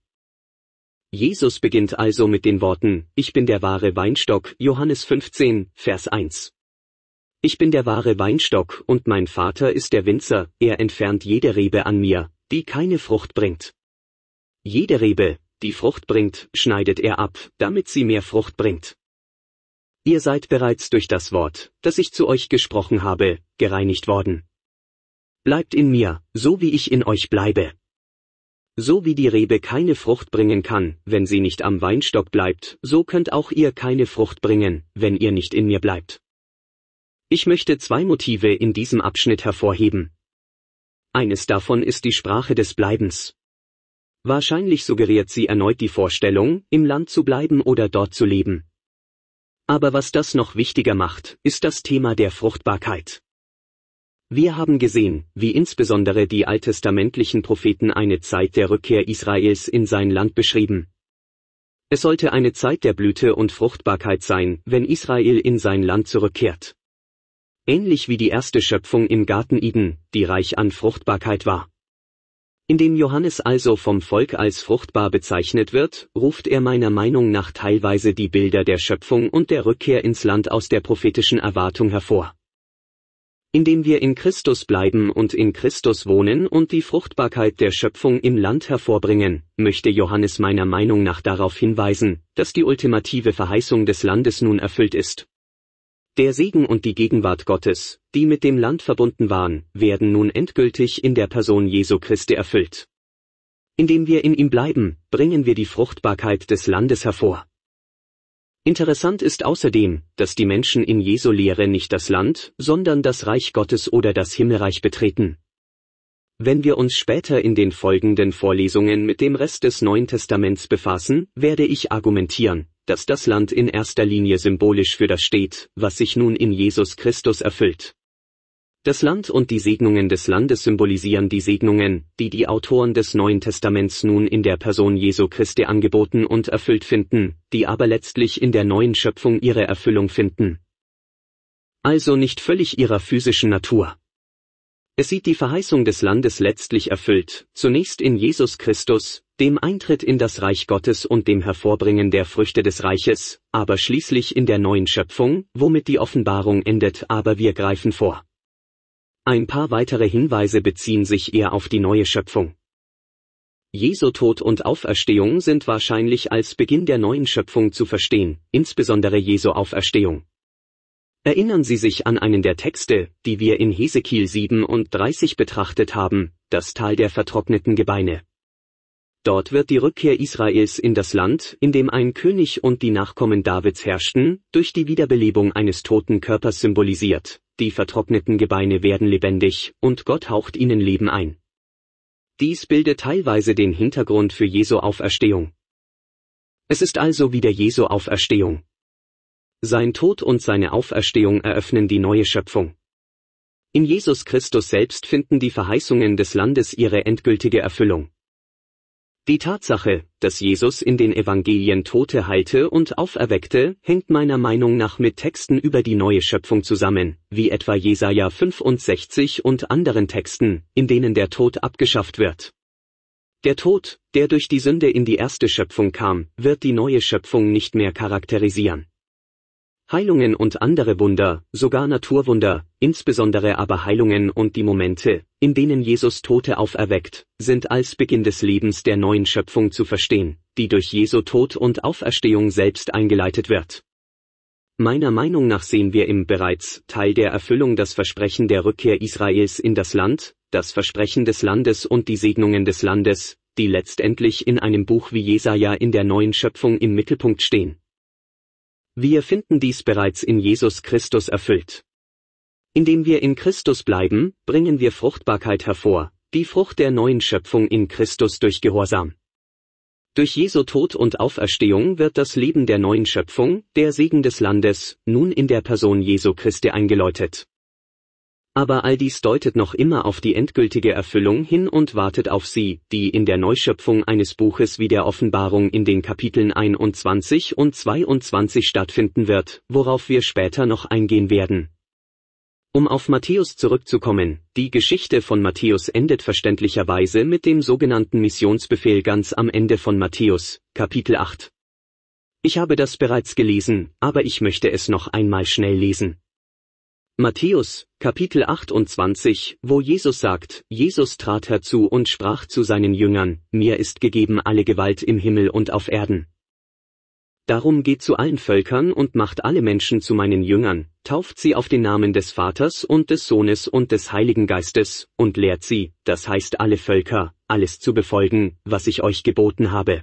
Jesus beginnt also mit den Worten, ich bin der wahre Weinstock, Johannes fünfzehn, Vers eins. Ich bin der wahre Weinstock und mein Vater ist der Winzer, er entfernt jede Rebe an mir, die keine Frucht bringt. Jede Rebe, die Frucht bringt, schneidet er ab, damit sie mehr Frucht bringt. Ihr seid bereits durch das Wort, das ich zu euch gesprochen habe, gereinigt worden. Bleibt in mir, so wie ich in euch bleibe. So wie die Rebe keine Frucht bringen kann, wenn sie nicht am Weinstock bleibt, so könnt auch ihr keine Frucht bringen, wenn ihr nicht in mir bleibt. Ich möchte zwei Motive in diesem Abschnitt hervorheben. Eines davon ist die Sprache des Bleibens. Wahrscheinlich suggeriert sie erneut die Vorstellung, im Land zu bleiben oder dort zu leben. Aber was das noch wichtiger macht, ist das Thema der Fruchtbarkeit. Wir haben gesehen, wie insbesondere die alttestamentlichen Propheten eine Zeit der Rückkehr Israels in sein Land beschrieben. Es sollte eine Zeit der Blüte und Fruchtbarkeit sein, wenn Israel in sein Land zurückkehrt. Ähnlich wie die erste Schöpfung im Garten Eden, die reich an Fruchtbarkeit war. Indem Johannes also vom Volk als fruchtbar bezeichnet wird, ruft er meiner Meinung nach teilweise die Bilder der Schöpfung und der Rückkehr ins Land aus der prophetischen Erwartung hervor. Indem wir in Christus bleiben und in Christus wohnen und die Fruchtbarkeit der Schöpfung im Land hervorbringen, möchte Johannes meiner Meinung nach darauf hinweisen, dass die ultimative Verheißung des Landes nun erfüllt ist. Der Segen und die Gegenwart Gottes, die mit dem Land verbunden waren, werden nun endgültig in der Person Jesu Christi erfüllt. Indem wir in ihm bleiben, bringen wir die Fruchtbarkeit des Landes hervor. Interessant ist außerdem, dass die Menschen in Jesu Lehre nicht das Land, sondern das Reich Gottes oder das Himmelreich betreten. Wenn wir uns später in den folgenden Vorlesungen mit dem Rest des Neuen Testaments befassen, werde ich argumentieren, dass das Land in erster Linie symbolisch für das steht, was sich nun in Jesus Christus erfüllt. Das Land und die Segnungen des Landes symbolisieren die Segnungen, die die Autoren des Neuen Testaments nun in der Person Jesu Christi angeboten und erfüllt finden, die aber letztlich in der neuen Schöpfung ihre Erfüllung finden. Also nicht völlig ihrer physischen Natur. Es sieht die Verheißung des Landes letztlich erfüllt, zunächst in Jesus Christus, dem Eintritt in das Reich Gottes und dem Hervorbringen der Früchte des Reiches, aber schließlich in der neuen Schöpfung, womit die Offenbarung endet, aber wir greifen vor. Ein paar weitere Hinweise beziehen sich eher auf die neue Schöpfung. Jesu Tod und Auferstehung sind wahrscheinlich als Beginn der neuen Schöpfung zu verstehen, insbesondere Jesu Auferstehung. Erinnern Sie sich an einen der Texte, die wir in Hesekiel siebenunddreißig betrachtet haben, das Tal der vertrockneten Gebeine. Dort wird die Rückkehr Israels in das Land, in dem ein König und die Nachkommen Davids herrschten, durch die Wiederbelebung eines toten Körpers symbolisiert. Die vertrockneten Gebeine werden lebendig, und Gott haucht ihnen Leben ein. Dies bildet teilweise den Hintergrund für Jesu Auferstehung. Es ist also wieder Jesu Auferstehung. Sein Tod und seine Auferstehung eröffnen die neue Schöpfung. In Jesus Christus selbst finden die Verheißungen des Landes ihre endgültige Erfüllung. Die Tatsache, dass Jesus in den Evangelien Tote heilte und auferweckte, hängt meiner Meinung nach mit Texten über die neue Schöpfung zusammen, wie etwa Jesaja fünfundsechzig und anderen Texten, in denen der Tod abgeschafft wird. Der Tod, der durch die Sünde in die erste Schöpfung kam, wird die neue Schöpfung nicht mehr charakterisieren. Heilungen und andere Wunder, sogar Naturwunder, insbesondere aber Heilungen und die Momente, in denen Jesus Tote auferweckt, sind als Beginn des Lebens der neuen Schöpfung zu verstehen, die durch Jesu Tod und Auferstehung selbst eingeleitet wird. Meiner Meinung nach sehen wir im bereits Teil der Erfüllung das Versprechen der Rückkehr Israels in das Land, das Versprechen des Landes und die Segnungen des Landes, die letztendlich in einem Buch wie Jesaja in der neuen Schöpfung im Mittelpunkt stehen. Wir finden dies bereits in Jesus Christus erfüllt. Indem wir in Christus bleiben, bringen wir Fruchtbarkeit hervor, die Frucht der neuen Schöpfung in Christus durch Gehorsam. Durch Jesu Tod und Auferstehung wird das Leben der neuen Schöpfung, der Segen des Landes, nun in der Person Jesu Christi eingeläutet. Aber all dies deutet noch immer auf die endgültige Erfüllung hin und wartet auf sie, die in der Neuschöpfung eines Buches wie der Offenbarung in den Kapiteln einundzwanzig und zweiundzwanzig stattfinden wird, worauf wir später noch eingehen werden. Um auf Matthäus zurückzukommen, die Geschichte von Matthäus endet verständlicherweise mit dem sogenannten Missionsbefehl ganz am Ende von Matthäus, Kapitel acht. Ich habe das bereits gelesen, aber ich möchte es noch einmal schnell lesen. Matthäus, Kapitel achtundzwanzig, wo Jesus sagt, Jesus trat herzu und sprach zu seinen Jüngern, mir ist gegeben alle Gewalt im Himmel und auf Erden. Darum geht zu allen Völkern und macht alle Menschen zu meinen Jüngern, tauft sie auf den Namen des Vaters und des Sohnes und des Heiligen Geistes, und lehrt sie, das heißt alle Völker, alles zu befolgen, was ich euch geboten habe.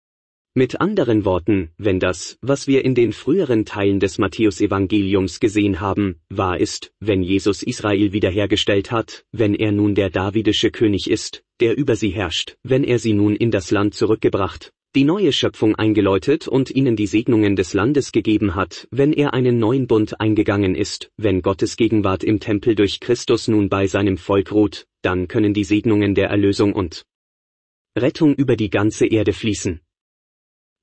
Mit anderen Worten, wenn das, was wir in den früheren Teilen des Matthäus-Evangeliums gesehen haben, wahr ist, wenn Jesus Israel wiederhergestellt hat, wenn er nun der davidische König ist, der über sie herrscht, wenn er sie nun in das Land zurückgebracht, die neue Schöpfung eingeläutet und ihnen die Segnungen des Landes gegeben hat, wenn er einen neuen Bund eingegangen ist, wenn Gottes Gegenwart im Tempel durch Christus nun bei seinem Volk ruht, dann können die Segnungen der Erlösung und Rettung über die ganze Erde fließen.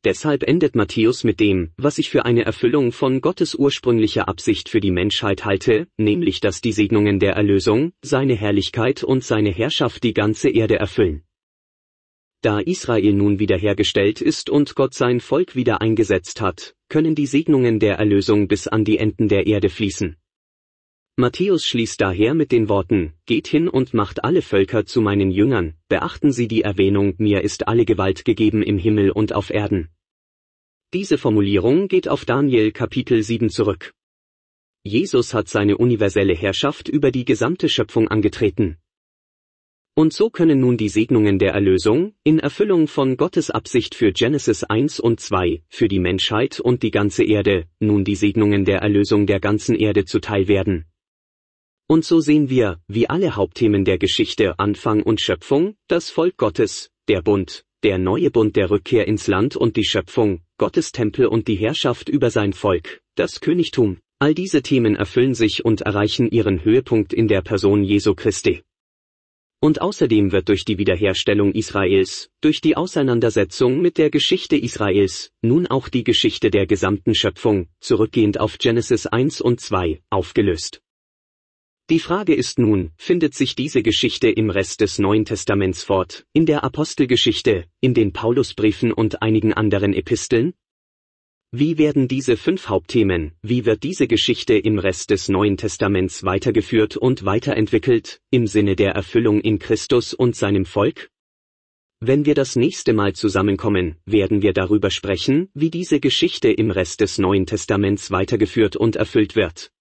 Deshalb endet Matthäus mit dem, was ich für eine Erfüllung von Gottes ursprünglicher Absicht für die Menschheit halte, nämlich dass die Segnungen der Erlösung, seine Herrlichkeit und seine Herrschaft die ganze Erde erfüllen. Da Israel nun wiederhergestellt ist und Gott sein Volk wieder eingesetzt hat, können die Segnungen der Erlösung bis an die Enden der Erde fließen. Matthäus schließt daher mit den Worten, geht hin und macht alle Völker zu meinen Jüngern, beachten Sie die Erwähnung, mir ist alle Gewalt gegeben im Himmel und auf Erden. Diese Formulierung geht auf Daniel Kapitel sieben zurück. Jesus hat seine universelle Herrschaft über die gesamte Schöpfung angetreten. Und so können nun die Segnungen der Erlösung, in Erfüllung von Gottes Absicht für Genesis eins und zwei, für die Menschheit und die ganze Erde, nun die Segnungen der Erlösung der ganzen Erde zuteil werden. Und so sehen wir, wie alle Hauptthemen der Geschichte Anfang und Schöpfung, das Volk Gottes, der Bund, der neue Bund der Rückkehr ins Land und die Schöpfung, Gottes Tempel und die Herrschaft über sein Volk, das Königtum, all diese Themen erfüllen sich und erreichen ihren Höhepunkt in der Person Jesu Christi. Und außerdem wird durch die Wiederherstellung Israels, durch die Auseinandersetzung mit der Geschichte Israels, nun auch die Geschichte der gesamten Schöpfung, zurückgehend auf Genesis eins und zwei, aufgelöst. Die Frage ist nun, findet sich diese Geschichte im Rest des Neuen Testaments fort, in der Apostelgeschichte, in den Paulusbriefen und einigen anderen Episteln? Wie werden diese fünf Hauptthemen, wie wird diese Geschichte im Rest des Neuen Testaments weitergeführt und weiterentwickelt, im Sinne der Erfüllung in Christus und seinem Volk? Wenn wir das nächste Mal zusammenkommen, werden wir darüber sprechen, wie diese Geschichte im Rest des Neuen Testaments weitergeführt und erfüllt wird.